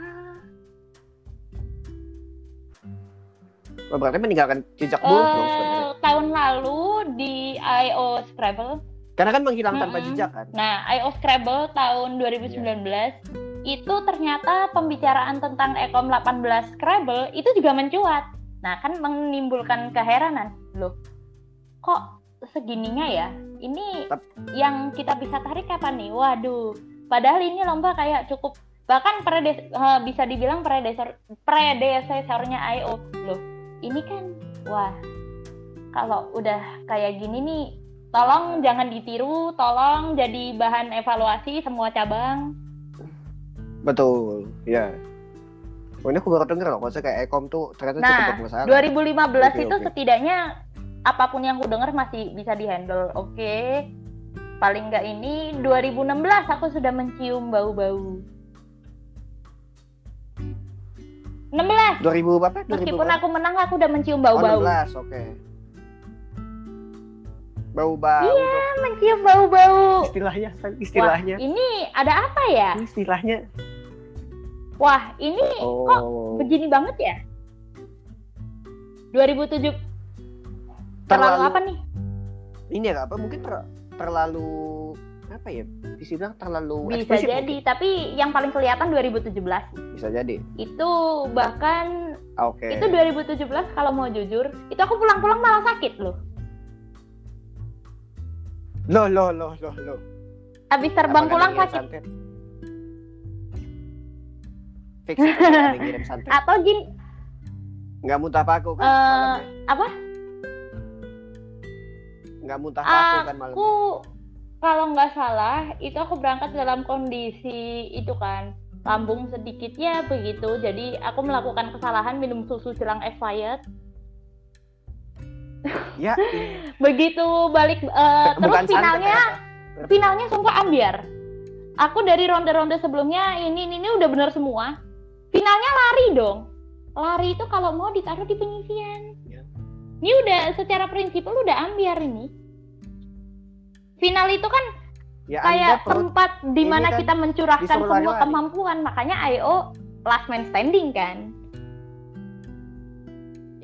Oh, berarti meninggalkan jejak buruk uh, dong sebenarnya. Tahun lalu di I O Scrabble. Karena kan menghilang mm-hmm. tanpa jejak kan. Nah, I O Scrabble tahun dua ribu sembilan belas yeah. itu ternyata pembicaraan tentang Ekom delapan belas Scrabble itu juga mencuat. Nah, kan menimbulkan keheranan. Loh, kok segininya ya? Ini Tep. yang kita bisa tarik kapan nih? Waduh, padahal ini lomba kayak cukup, bahkan predes, uh, bisa dibilang predesor, predesesornya I O. Loh, ini kan, wah, kalau udah kayak gini nih, tolong jangan ditiru, tolong jadi bahan evaluasi semua cabang. Betul, ya. Oh, ini aku baru denger loh, maksudnya kayak Ekom tuh ternyata nah, cukup bermasalah. dua ribu lima belas okay, itu okay. setidaknya apapun yang aku dengar masih bisa dihandle, oke. Okay. Paling nggak ini dua ribu enam belas aku sudah mencium bau-bau. enam belas dua ribu berapa? Meskipun aku menang aku udah mencium bau-bau. Oh, enam belas, oke. Okay. Bau-bau. Iya, tuh. Mencium bau-bau. Istilahnya, istilahnya. Wah, ini ada apa ya? Istilahnya. Wah, ini oh. kok begini banget ya? dua ribu tujuh Terlalu, terlalu apa nih? Ini ya apa? Mungkin ter, terlalu apa ya? Bisa bilang terlalu bisa jadi, mungkin. Tapi yang paling kelihatan dua ribu tujuh belas. Bisa jadi. Itu bahkan Oke. Okay. Itu dua ribu tujuh belas kalau mau jujur, itu aku pulang-pulang malah sakit loh. Loh, loh, loh, loh, loh. Habis terbang pulang sakit. Santet? Fix ada ngirim santet. Atau gini. Nggak muntah paku kan? Uh, apa? Nggak muntah paku kan malam. Aku kalau nggak salah itu aku berangkat dalam kondisi itu kan lambung sedikitnya begitu, jadi aku melakukan kesalahan minum susu jelang expired. Ya. Begitu balik uh, terus finalnya santai, finalnya sumpah ambiar. Aku dari ronde-ronde sebelumnya ini ini, ini udah bener semua. Finalnya lari dong. Lari itu kalau mau ditaruh di penyisian. Ini udah secara prinsipal udah ambiar ini. Final itu kan ya, kayak tempat di mana kan kita mencurahkan semua lari-lari. Kemampuan, makanya I O last man standing kan.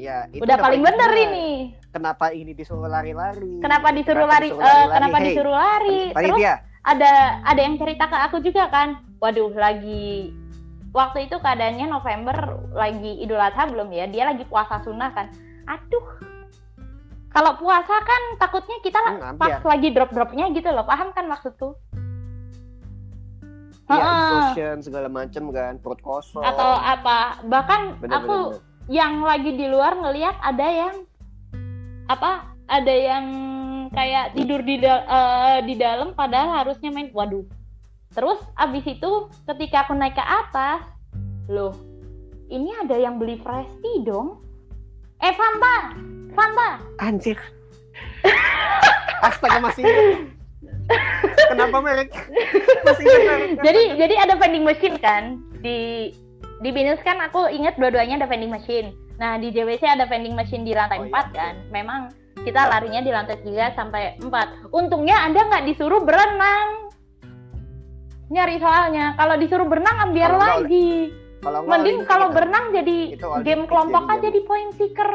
Ya, itu udah paling bener bener. ini. Kenapa ini disuruh lari-lari? Kenapa disuruh Kenapa lari? disuruh eh, lari-lari? kenapa Hey, disuruh lari? Terus panitia. ada ada yang cerita ke aku juga kan. Waduh, lagi waktu itu keadaannya November, lagi Idul Adha belum ya? Dia lagi puasa sunnah kan. Aduh. Kalau puasa kan takutnya kita Hmm, pas hampir. lagi drop-dropnya gitu loh. Paham kan maksudku? Iya, Heeh. exhaustion segala macem kan, perut kosong. Atau apa? Bahkan Bener, aku bener, bener. yang lagi di luar ngelihat ada yang apa? Ada yang kayak tidur di da- eh, di dalam padahal harusnya main. Waduh. Terus abis itu ketika aku naik ke atas, loh, ini ada yang beli fresh tea dong. Eh Fanta, Fanta. Anjir. Astaga, masih ingat. Kenapa merek? Masih ingat merek. Jadi jadi ada vending machine kan di di Binus kan aku ingat dua-duanya ada vending machine. Nah di J W C ada vending machine di lantai Oh, empat iya. kan. Memang kita larinya di lantai tiga sampai empat. Untungnya Anda nggak disuruh berenang. Nyari soalnya. Kalau disuruh berenang ambiar Kalau nggak, lagi. Kalau nggak, Mending ini kalau kita- berenang jadi itu all game the kelompok jadi aja game. di point seeker.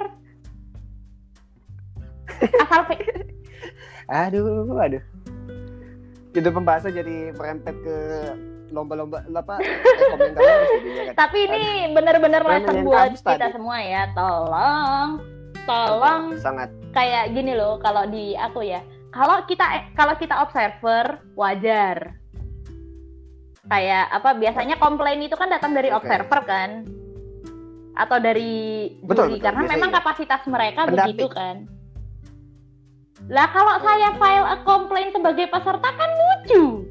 Asal fe- Aduh, aduh. Itu pembahasan jadi merempet ke lomba-lomba apa? Rekomendasi jadinya kan. Tapi ini benar-benar Karena lesson yang buat kampus kita tadi. semua ya. Tolong, tolong Sangat. kayak gini loh kalau di aku ya. Kalau kita kalau kita observer wajar. Kayak apa biasanya komplain itu kan datang dari Oke. observer kan? Atau dari Betul, juri betul. karena Biasanya memang iya. kapasitas mereka Pendamping. begitu kan. Lah kalau saya file a complaint sebagai peserta kan lucu.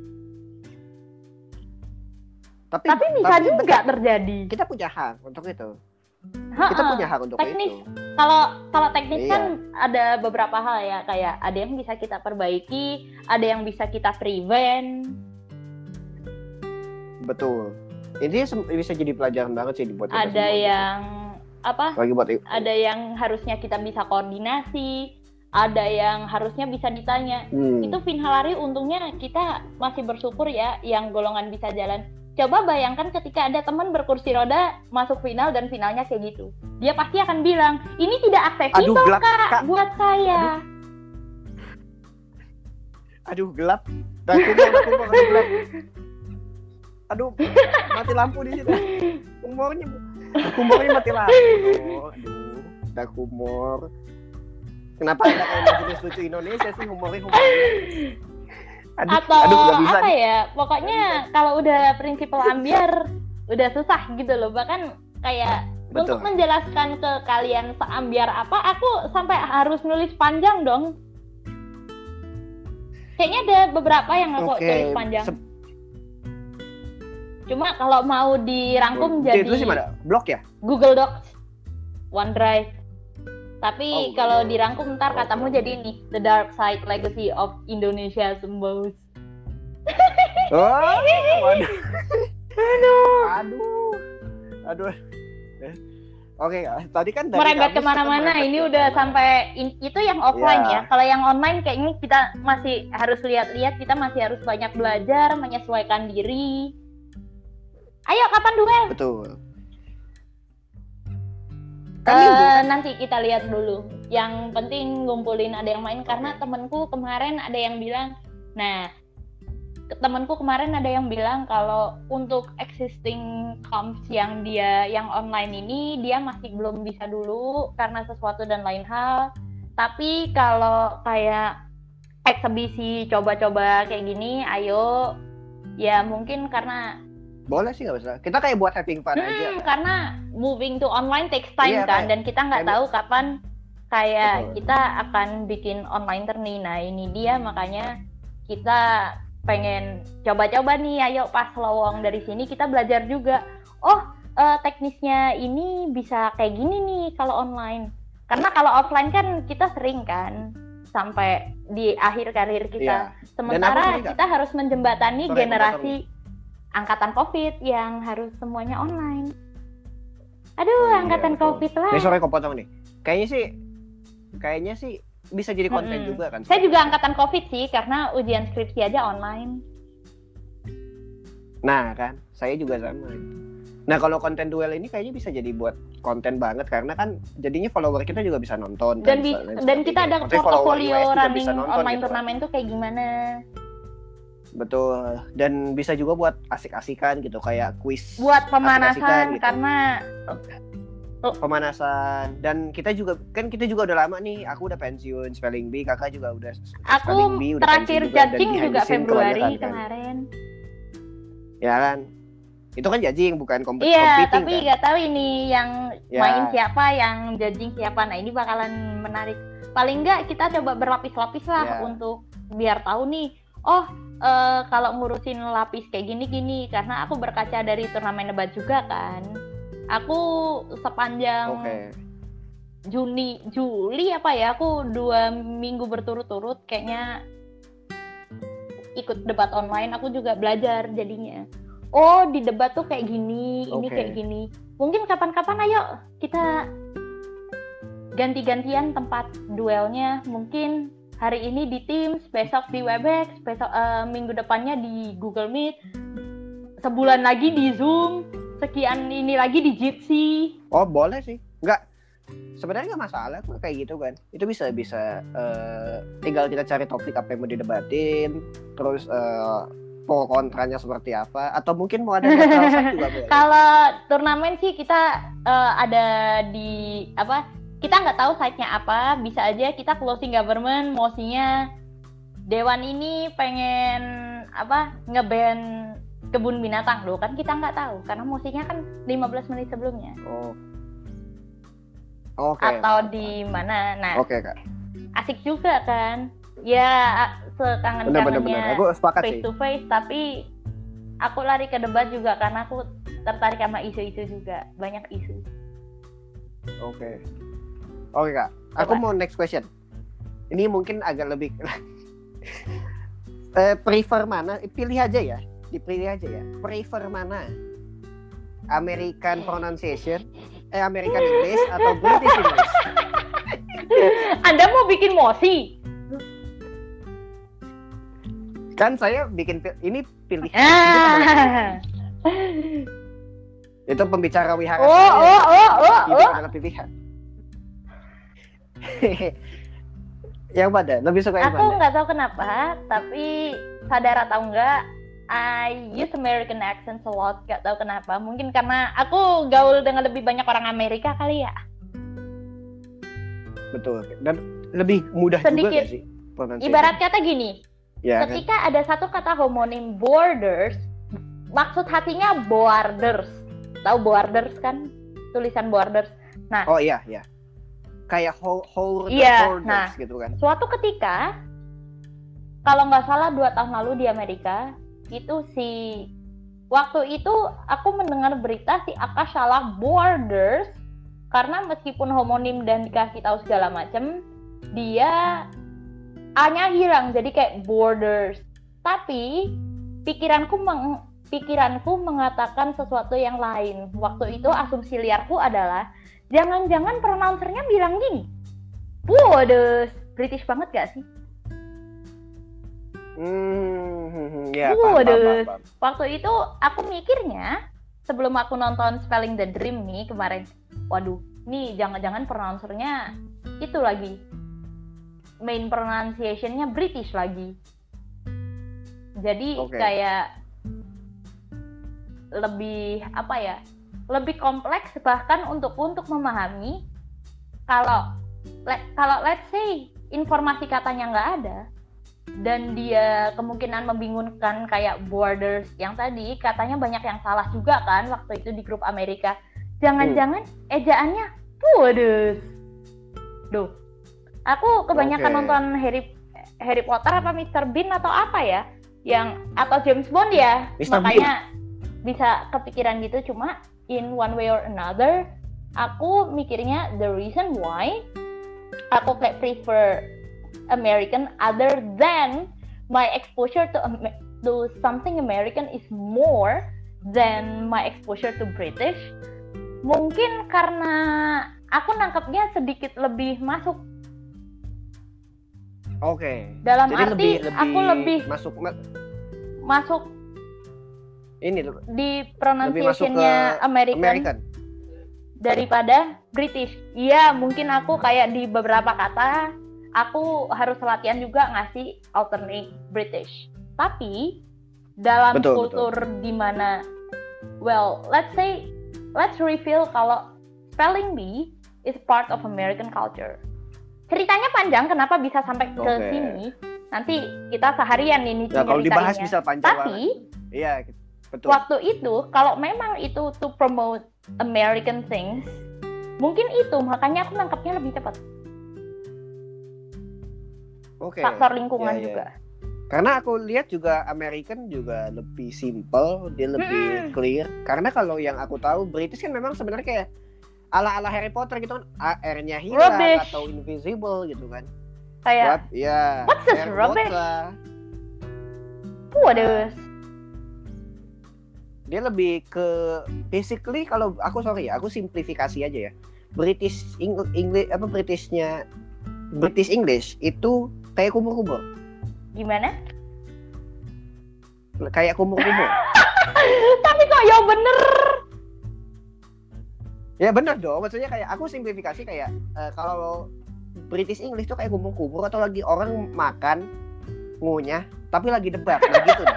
Tapi, Tapi bisa juga bentar, terjadi. kita punya hak untuk itu. Ha-ha. Kita punya hak untuk Teknis. itu. Kalau kalau teknis Iya. kan ada beberapa hal ya, kayak ada yang bisa kita perbaiki, ada yang bisa kita prevent. Betul. Ini sem- bisa jadi pelajaran banget sih dibuat kita Ada semua. yang apa? Lagi buat Ada yang harusnya kita bisa koordinasi, ada yang harusnya bisa ditanya. Hmm. Itu Finhalari untungnya kita masih bersyukur ya yang golongan bisa jalan. Coba bayangkan ketika ada teman berkursi roda masuk final dan finalnya kayak gitu. Dia pasti akan bilang, "Ini tidak Aduh, aksesibel, gelap, Kak, Kak. buat saya." Aduh, gelap. Dan kumur, kumur, aduh, gelap. Aduh, mati lampu di sini. Kumurnya, kumurnya mati lampu. Aduh, udah kumur. Kenapa ada kayak jenis lucu Indonesia sih humornya humornya? Aduh, Atau aduh, nggak bisa apa nih. ya, pokoknya kalau udah prinsipal ambiar udah susah gitu loh. Bahkan kayak Betul. untuk menjelaskan ke kalian seambiar apa, aku sampai harus nulis panjang dong. Kayaknya ada beberapa yang aku Oke, tulis panjang. se- Cuma kalau mau dirangkum jadi itu sih mana? Blog ya? Google Docs, OneDrive. Tapi Oh, kalau Google. dirangkum ntar Oke, katamu oke. jadi ini The Dark Side Legacy of Indonesia Sembos. Oh, waduh. Aduh. Aduh. Aduh. Eh, Oke, tadi kan dari Merembet kampus kemana-mana. kita Ini merembet udah ke- sampai in- itu yang offline Ya. ya. Kalau yang online kayaknya kita masih harus lihat-lihat. Kita masih harus banyak belajar, menyesuaikan diri. Ayo kapan duel? Betul. Kan Eh, minggu. nanti kita lihat dulu. Yang penting ngumpulin ada yang main karena temenku kemarin ada yang bilang, nah ke- temenku kemarin ada yang bilang kalau untuk existing comps yang dia yang online ini dia masih belum bisa dulu karena sesuatu dan lain hal. Tapi kalau kayak eksebisi coba-coba kayak gini, ayo ya mungkin karena Boleh sih nggak masalah. Kita kayak buat having fun aja. Hmm, kan? karena moving to online takes time Iya, kan, kayak- dan kita nggak kayak- tahu kapan kayak Betul. kita akan bikin online turning. Nah ini dia makanya kita pengen coba-coba nih, ayo pas lowong dari sini kita belajar juga. Oh eh, teknisnya ini bisa kayak gini nih kalau online. Karena kalau offline kan kita sering kan sampai di akhir karir kita. Iya. Sementara sering, Kak. kita harus menjembatani Sorry, generasi angkatan COVID yang harus semuanya online. Aduh, Oh, iya, angkatan betul. COVID lah. Nih sore kepotong nih. Kayaknya sih, kayaknya sih bisa jadi konten Mm-mm. juga kan. Saya juga angkatan COVID sih, karena ujian skripsi aja online. Nah kan, saya juga sama. Nah kalau konten duel ini kayaknya bisa jadi buat konten banget karena kan jadinya follower kita juga bisa nonton dan kan, bi- dan, dan kita ada maksudnya follower portofolio U S juga running bisa nonton online gitu. turnamen tuh kayak gimana. Betul, dan bisa juga buat asik-asikan gitu kayak kuis Buat pemanasan asik-asikan gitu. karena Pemanasan, dan kita juga kan kita juga udah lama nih, aku udah pensiun Spelling Bee, kakak juga udah aku Spelling Bee, udah terakhir pensiun juga, dan judging behind juga the scene Februari kebanyakan kan. kemarin. Ya kan, itu kan judging bukan kompet- Iya, competing tapi kan. nggak tahu ini yang Ya. main siapa, yang judging siapa. Nah ini bakalan menarik. Paling nggak kita coba berlapis-lapis lah Ya. untuk biar tahu nih. Oh, eh, kalau ngurusin lapis kayak gini-gini, karena aku berkaca dari turnamen debat juga kan. Aku sepanjang Oke. Juni, Juli apa ya, aku dua minggu berturut-turut kayaknya ikut debat online. Aku juga belajar jadinya. Oh, di debat tuh kayak gini, ini Oke. kayak gini. Mungkin kapan-kapan ayo kita ganti-gantian tempat duelnya. Mungkin hari ini di Teams, besok di Webex, besok uh, minggu depannya di Google Meet, sebulan lagi di Zoom, sekian ini lagi di Jitsi. Oh boleh sih, nggak sebenarnya nggak masalah kok kayak gitu kan. Itu bisa bisa uh, tinggal kita cari topik apa yang mau didebatin, terus uh, pro kontranya seperti apa, atau mungkin mau ada neutral side juga boleh. Kalau turnamen sih kita uh, ada di apa? Kita nggak tahu site-nya apa, bisa aja kita closing government, mosinya dewan ini pengen apa nge-ban kebun binatang loh, kan kita nggak tahu karena mosinya kan lima belas menit sebelumnya. Oh. Oke. Atau di mana? Nah, Oke kak. asik juga kan? Ya sekangen-kangennya Benar-benar, aku sepakat face sih. to face, tapi aku lari ke debat juga karena aku tertarik sama isu-isu juga, banyak isu. Oke. Oke kak, aku Coba. mau next question. Ini mungkin agak lebih eh, prefer mana? Pilih aja ya, dipilih aja ya. Prefer mana? American pronunciation, eh American English atau British English? Anda mau bikin mosi? Kan saya bikin pil- ini pilih. Ah. Itu pembicara wihara. Oh, saya. oh, oh, oh, Itu oh. adalah pilihan. Yang mana? Lebih suka yang Aku mana? nggak tahu kenapa, tapi sadar atau enggak, I use American accent a lot. Nggak tahu kenapa. Mungkin karena aku gaul dengan lebih banyak orang Amerika kali ya. Betul. Dan lebih mudah Sedikit. juga gak sih? pronunciation? Ibarat kata gini, ya, kan? ketika ada satu kata homonim borders, maksud hatinya borders. Tahu borders kan? Tulisan borders. Nah, Oh iya, iya. Kayak hold, hold Iya, holders nah. gitu kan. suatu ketika, kalau nggak salah dua tahun lalu di Amerika, itu si waktu itu aku mendengar berita si Akash salah borders karena meskipun homonim dan dikasih tahu segala macam, dia A-nya hilang jadi kayak borders. Tapi pikiranku meng, pikiranku mengatakan sesuatu yang lain. Waktu itu asumsi liarku adalah jangan-jangan pronouncernya bilang gini, borders. British banget gak sih? Hmm, ya, paham, Waduh. paham, paham. Waktu itu aku mikirnya sebelum aku nonton Spelling the Dream nih kemarin, waduh, nih jangan-jangan pronouncernya itu lagi, main pronunciation-nya British lagi. Jadi Oke. kayak lebih apa ya? Lebih kompleks bahkan untuk untuk memahami kalau le- kalau let's say informasi katanya nggak ada dan dia kemungkinan membingungkan kayak borders yang tadi katanya banyak yang salah juga kan waktu itu di grup Amerika. Jangan-jangan ejaannya borders. Duh. Aku kebanyakan Oke. nonton Harry Harry Potter apa mister Bean atau apa ya? Yang atau James Bond ya. mister Makanya bisa kepikiran gitu, cuma in one way or another aku mikirnya the reason why aku kayak prefer American other than my exposure to Am- to something American is more than my exposure to British, mungkin karena aku nangkepnya sedikit lebih masuk. Oke. Dalam Jadi arti lebih, lebih aku lebih masuk ma- masuk ini di lebih masuk ke pronunciation-nya American, American daripada British. Iya, mungkin aku kayak di beberapa kata aku harus latihan juga ngasih alternate British. Tapi dalam Betul, kultur di mana, well, let's say, let's reveal kalau spelling bee is part of American culture. Ceritanya panjang, kenapa bisa sampai ke Oke. sini? Nanti kita seharian ini Nah, kalau dibahas nyeritainnya. bisa panjang Tapi banget. Iya, betul. waktu itu kalau memang itu to promote American things, mungkin itu makanya aku nangkapnya lebih cepat. Oke. Faktor lingkungan Ya, ya. juga. Karena aku lihat juga American juga lebih simple, dia lebih Hmm. clear. Karena kalau yang aku tahu British kan memang sebenarnya kayak ala-ala Harry Potter gitu kan, A- R-nya hilang Rubbish. atau invisible gitu kan. Kayak Buat ya. What's this Harry rubbish? Potter. waduh. Dia lebih ke basically kalau aku sorry ya, aku simplifikasi aja ya. British English, English apa Britishnya British English itu kayak kumur-kumur. Gimana? Kayak kumur-kumur. Tapi kok ya bener. Ya benar dong, maksudnya kayak aku simplifikasi kayak eh, kalau British English tuh kayak kumur-kumur atau lagi orang makan ngunyah tapi lagi debat, nah gitu. Dah.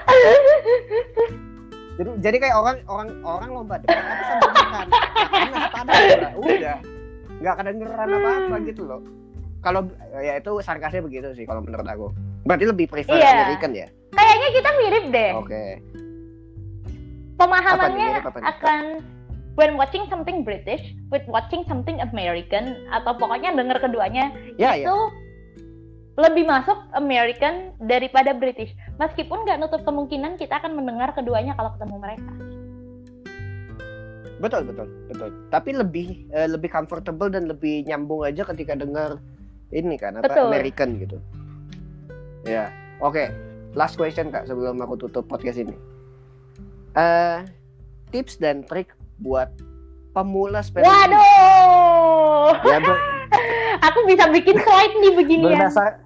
Jadi jadi kayak orang orang orang lomba debat tapi sambil makan, makannya sepadan udah, udah nggak kedengeran apa-apa gitu loh. Kalau ya itu sarkasnya begitu sih kalau menurut aku. Berarti lebih prefer Iya. American ya? Kayaknya kita mirip deh. Oke. Pemahamannya Apa nih, mirip apa nih? akan when watching something British with watching something American atau pokoknya denger keduanya Ya itu ya. lebih masuk American daripada British. Meskipun nggak nutup kemungkinan kita akan mendengar keduanya kalau ketemu mereka. Betul betul betul. Tapi lebih eh, lebih comfortable dan lebih nyambung aja ketika dengar ini kan apa Betul. American gitu. Ya. Oke. Last question Kak sebelum aku tutup podcast ini. Eh tips dan trik buat pemula spelling bee. Waduh, Ya ber, aku bisa bikin slide nih beginian. berdasar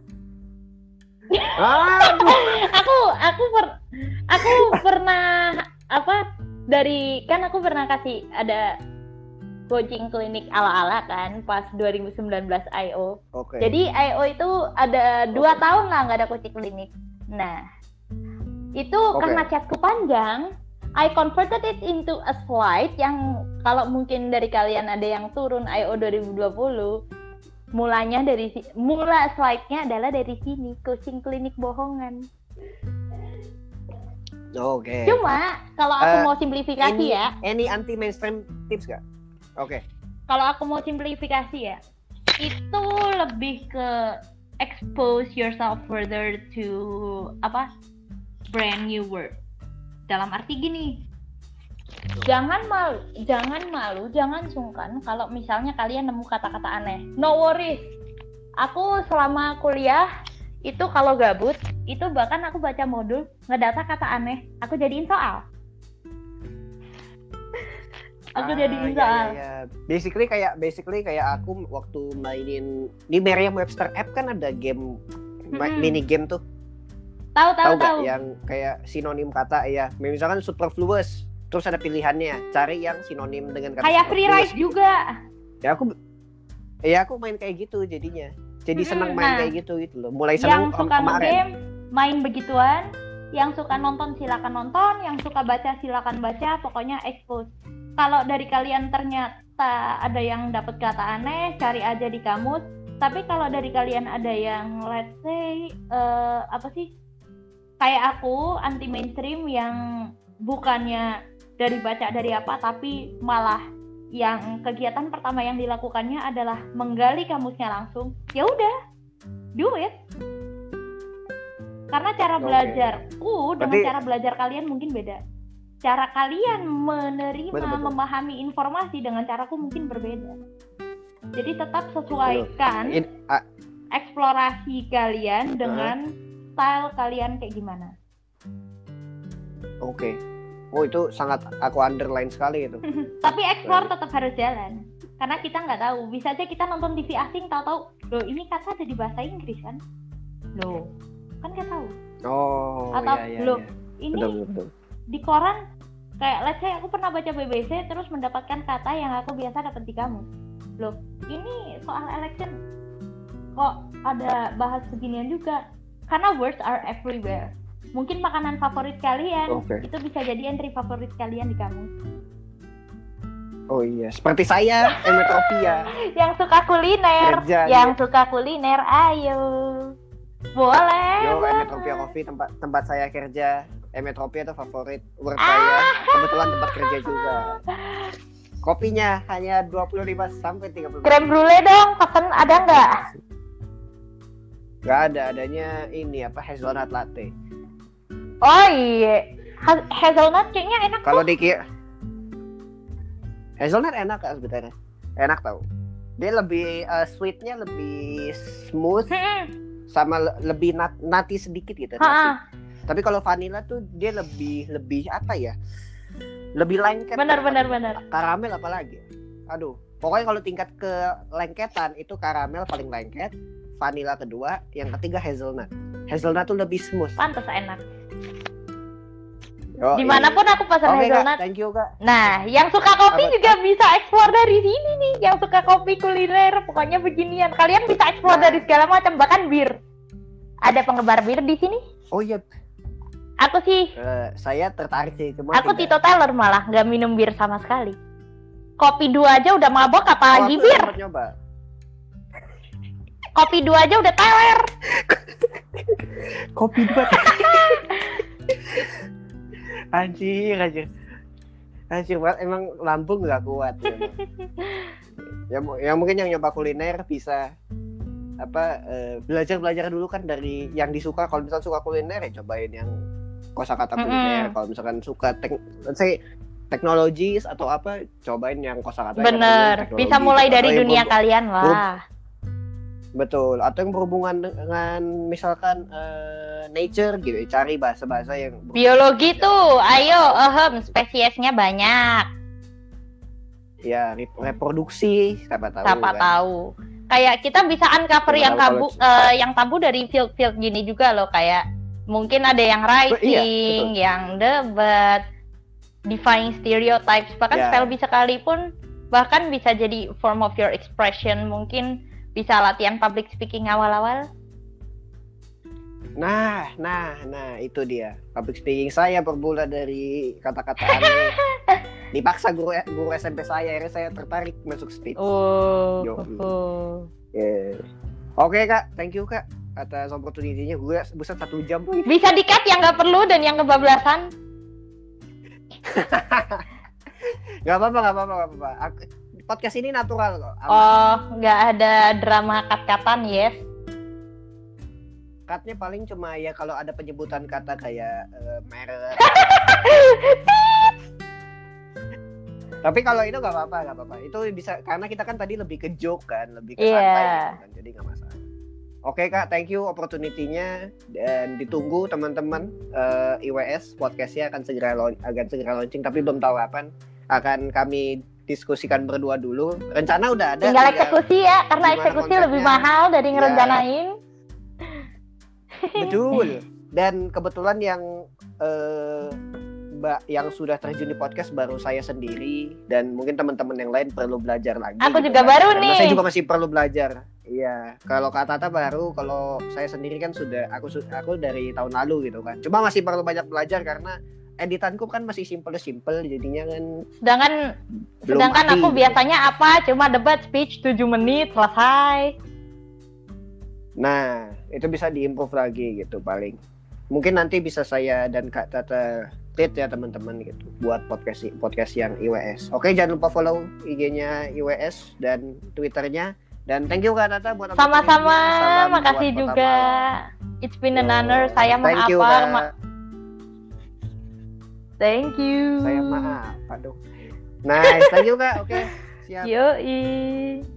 Aduh. aku aku per, aku pernah apa dari kan aku pernah kasih ada coaching klinik ala-ala kan pas dua ribu sembilan belas I O. Oke. Jadi I O itu ada dua Oke. tahun lah nggak ada coaching klinik. Nah itu Oke. karena chatku panjang, I converted it into a slide yang kalau mungkin dari kalian ada yang turun I O dua ribu dua puluh, mulanya dari si- mula slide-nya adalah dari sini, coaching klinik bohongan. Oke. Cuma kalau aku Eh, mau simplifikasi Any, ya, any anti mainstream tips Kak? Oke. kalau aku mau simplifikasi ya, itu lebih ke expose yourself further to apa brand new word. Dalam arti gini, jangan malu, jangan malu, jangan sungkan kalau misalnya kalian nemu kata-kata aneh. No worries. Aku selama kuliah itu kalau gabut, itu bahkan aku baca modul ngedata kata aneh, aku jadiin soal. Aku Ah, jadiin ya, soal. ya, ya. Basically kayak basically kayak aku waktu mainin di Merriam-Webster app kan ada game ma- Mm-mm. mini game tuh. Tahu tahu Tahu nggak tahu. yang kayak sinonim kata ya. Misalkan superfluous, terus ada pilihannya, cari yang sinonim dengan kata Kayak free superfluous ride gitu. juga. Ya aku ya aku main kayak gitu jadinya. Jadi Mm-mm, senang main nah. kayak gitu gitu loh. Mulai Yang senang suka kemarin. nge-game, main begituan. Yang suka nonton silakan nonton, yang suka baca silakan baca, pokoknya expose. Kalau dari kalian ternyata ada yang dapat kata aneh, cari aja di kamus. Tapi kalau dari kalian ada yang let's say eh, apa sih? Kayak aku anti mainstream yang bukannya dari baca dari apa, tapi malah yang kegiatan pertama yang dilakukannya adalah menggali kamusnya langsung. Ya udah, do it. Karena cara Oke. belajarku dengan Berarti- cara belajar kalian mungkin beda. Cara kalian menerima, Betul, betul. memahami informasi dengan caraku mungkin berbeda. Jadi tetap sesuaikan In- ah, eksplorasi kalian dengan style kalian kayak gimana. Oke. Oh itu sangat aku underline sekali itu. Tapi explore tetap harus jalan. Karena kita nggak tahu. Bisa aja kita nonton T V asing tahu-tahu, loh ini kata ada di bahasa Inggris kan? Loh, kan nggak tahu. Oh Atau iya iya. loh, iya. ini Betul betul. di koran Kayak let's say aku pernah baca B B C terus mendapatkan kata yang aku biasa dapat di kamus. Loh, ini soal election kok ada bahas beginian juga. Karena words are everywhere. Mungkin makanan favorit kalian Okay. itu bisa jadi entry favorit kalian di kamus. Oh iya, seperti saya, Emetropia. Yang suka kuliner, Kerja, yang iya. suka kuliner, ayo. Boleh. Yo, banget. Emetropia Coffee tempat tempat saya kerja. Emetropia itu favorit word Ah. saya. Kebetulan tempat kerja juga. Kopinya hanya dua puluh lima sampai tiga puluh. Krem brulee dong, pesen ada nggak? Gak ada, adanya ini apa hazelnut latte. Oh iya, Ha- hazelnut kayaknya enak Kalau tuh. dikit hazelnut enak kan sebenarnya. Enak tau. Dia lebih uh, sweetnya lebih smooth Hmm, sama le- lebih nat- nati sedikit gitu. ha-ha. nati. Tapi kalau vanilla tuh dia lebih lebih apa ya? Lebih lengket. Benar, daripada benar, benar. Karamel apalagi? Aduh, pokoknya kalau tingkat kelengketan itu karamel paling lengket, vanilla kedua, yang ketiga hazelnut. Hazelnut tuh lebih smooth. Pantas enak. Yo, Dimanapun aku pesan Oke, Kak, hazelnut. thank you, Kak. Nah, yang suka kopi Apa- juga bisa explore dari sini nih. Yang suka kopi kuliner, pokoknya beginian. Kalian bisa explore Nah. dari segala macam, bahkan bir. Ada penggemar bir di sini? Oh iya, Aku sih, eh, saya tertarik sih cuma aku tidak- Tito Taylor malah nggak minum bir sama sekali. Kopi dua aja udah mabok, Oh, apalagi aku bir. sempat nyoba. Kopi dua aja udah teler. Kopi dua. Anjir, anjir. Anjir banget, emang lambung nggak kuat. Ya, mu- ya mungkin yang nyoba kuliner bisa apa eh, belajar-belajar dulu kan dari yang disuka. Kalau misalnya suka kuliner ya cobain yang kosakata kuliner. Mm-mm. Kalau misalkan suka tek, let's say teknologis atau apa, cobain yang kosakata. Bener, bisa mulai dari dunia kalian lah. Betul, atau yang berhubungan dengan misalkan eh, nature gitu, cari bahasa-bahasa yang Biologi tuh, ayo, ahem, spesiesnya banyak. ya rep- reproduksi, siapa tahu. Siapa kan. tahu. Kayak kita bisa uncover Siapa yang tahu tabu, kalau- eh, yang tabu dari field-field gini juga loh. Kayak mungkin ada yang writing, Iya, yang debat, defying stereotypes, bahkan Ya. spell bisa sekalipun, bahkan bisa jadi form of your expression. Mungkin bisa latihan public speaking awal-awal. Nah, nah, nah itu dia. Public speaking saya bermula dari kata-kata aneh. Dipaksa guru guru S M P saya, akhirnya saya tertarik masuk speech. Oh. Yo. oh. Yeah. Oke Kak, thank you Kak atas opportunity-nya. Gue buset satu jam lagi. Bisa di-cut yang nggak perlu dan yang kebablasan. Gak apa-apa, gak apa-apa, gak apa-apa. Aku- podcast ini natural kok. Aman. Oh, nggak ada drama cut-cutan, yes. Cutnya paling cuma ya kalau ada penyebutan kata kayak eh, merek. Tapi kalau itu nggak apa-apa, nggak apa-apa. Itu bisa karena kita kan tadi lebih ke joke kan, lebih ke santai Iya. gitu kan, jadi nggak masalah. Oke Kak, thank you opportunity-nya dan ditunggu teman-teman eh, I W S podcastnya akan segera launch, akan segera launching tapi belum tahu kapan. Akan kami diskusikan berdua dulu. Rencana udah ada. Tinggal eksekusi ya, karena gimana eksekusi konsepnya. lebih mahal dari Ya. ngerencanain. Betul. Dan kebetulan yang eh, Mbak yang sudah terjun di podcast baru saya sendiri dan mungkin teman-teman yang lain perlu belajar lagi. Aku gitu juga kan. baru Karena nih. Saya juga masih perlu belajar. Iya. Kalau Kak Tata baru, kalau saya sendiri kan sudah aku su- aku dari tahun lalu gitu kan. Cuma masih perlu banyak belajar karena editanku kan masih simple-simple jadinya kan Sedangkan belum sedangkan ahli aku gitu. biasanya apa? Cuma debat speech tujuh menit selesai. Nah, itu bisa diimprove lagi gitu paling. Mungkin nanti bisa saya dan Kak Tata treat ya teman-teman gitu buat podcast podcast yang I W S. Oke, jangan lupa follow I G-nya I W S dan Twitter-nya. Dan thank you Kak Tata buat Sama-sama, opportunity-nya. Salam makasih buat Kota juga. Malang. It's been an Yo, honor. Saya thank you, menghafal. Kak. ma- Thank you. Saya maaf, aduh. Nice, thank you Kak. Oke, siap. Yoi.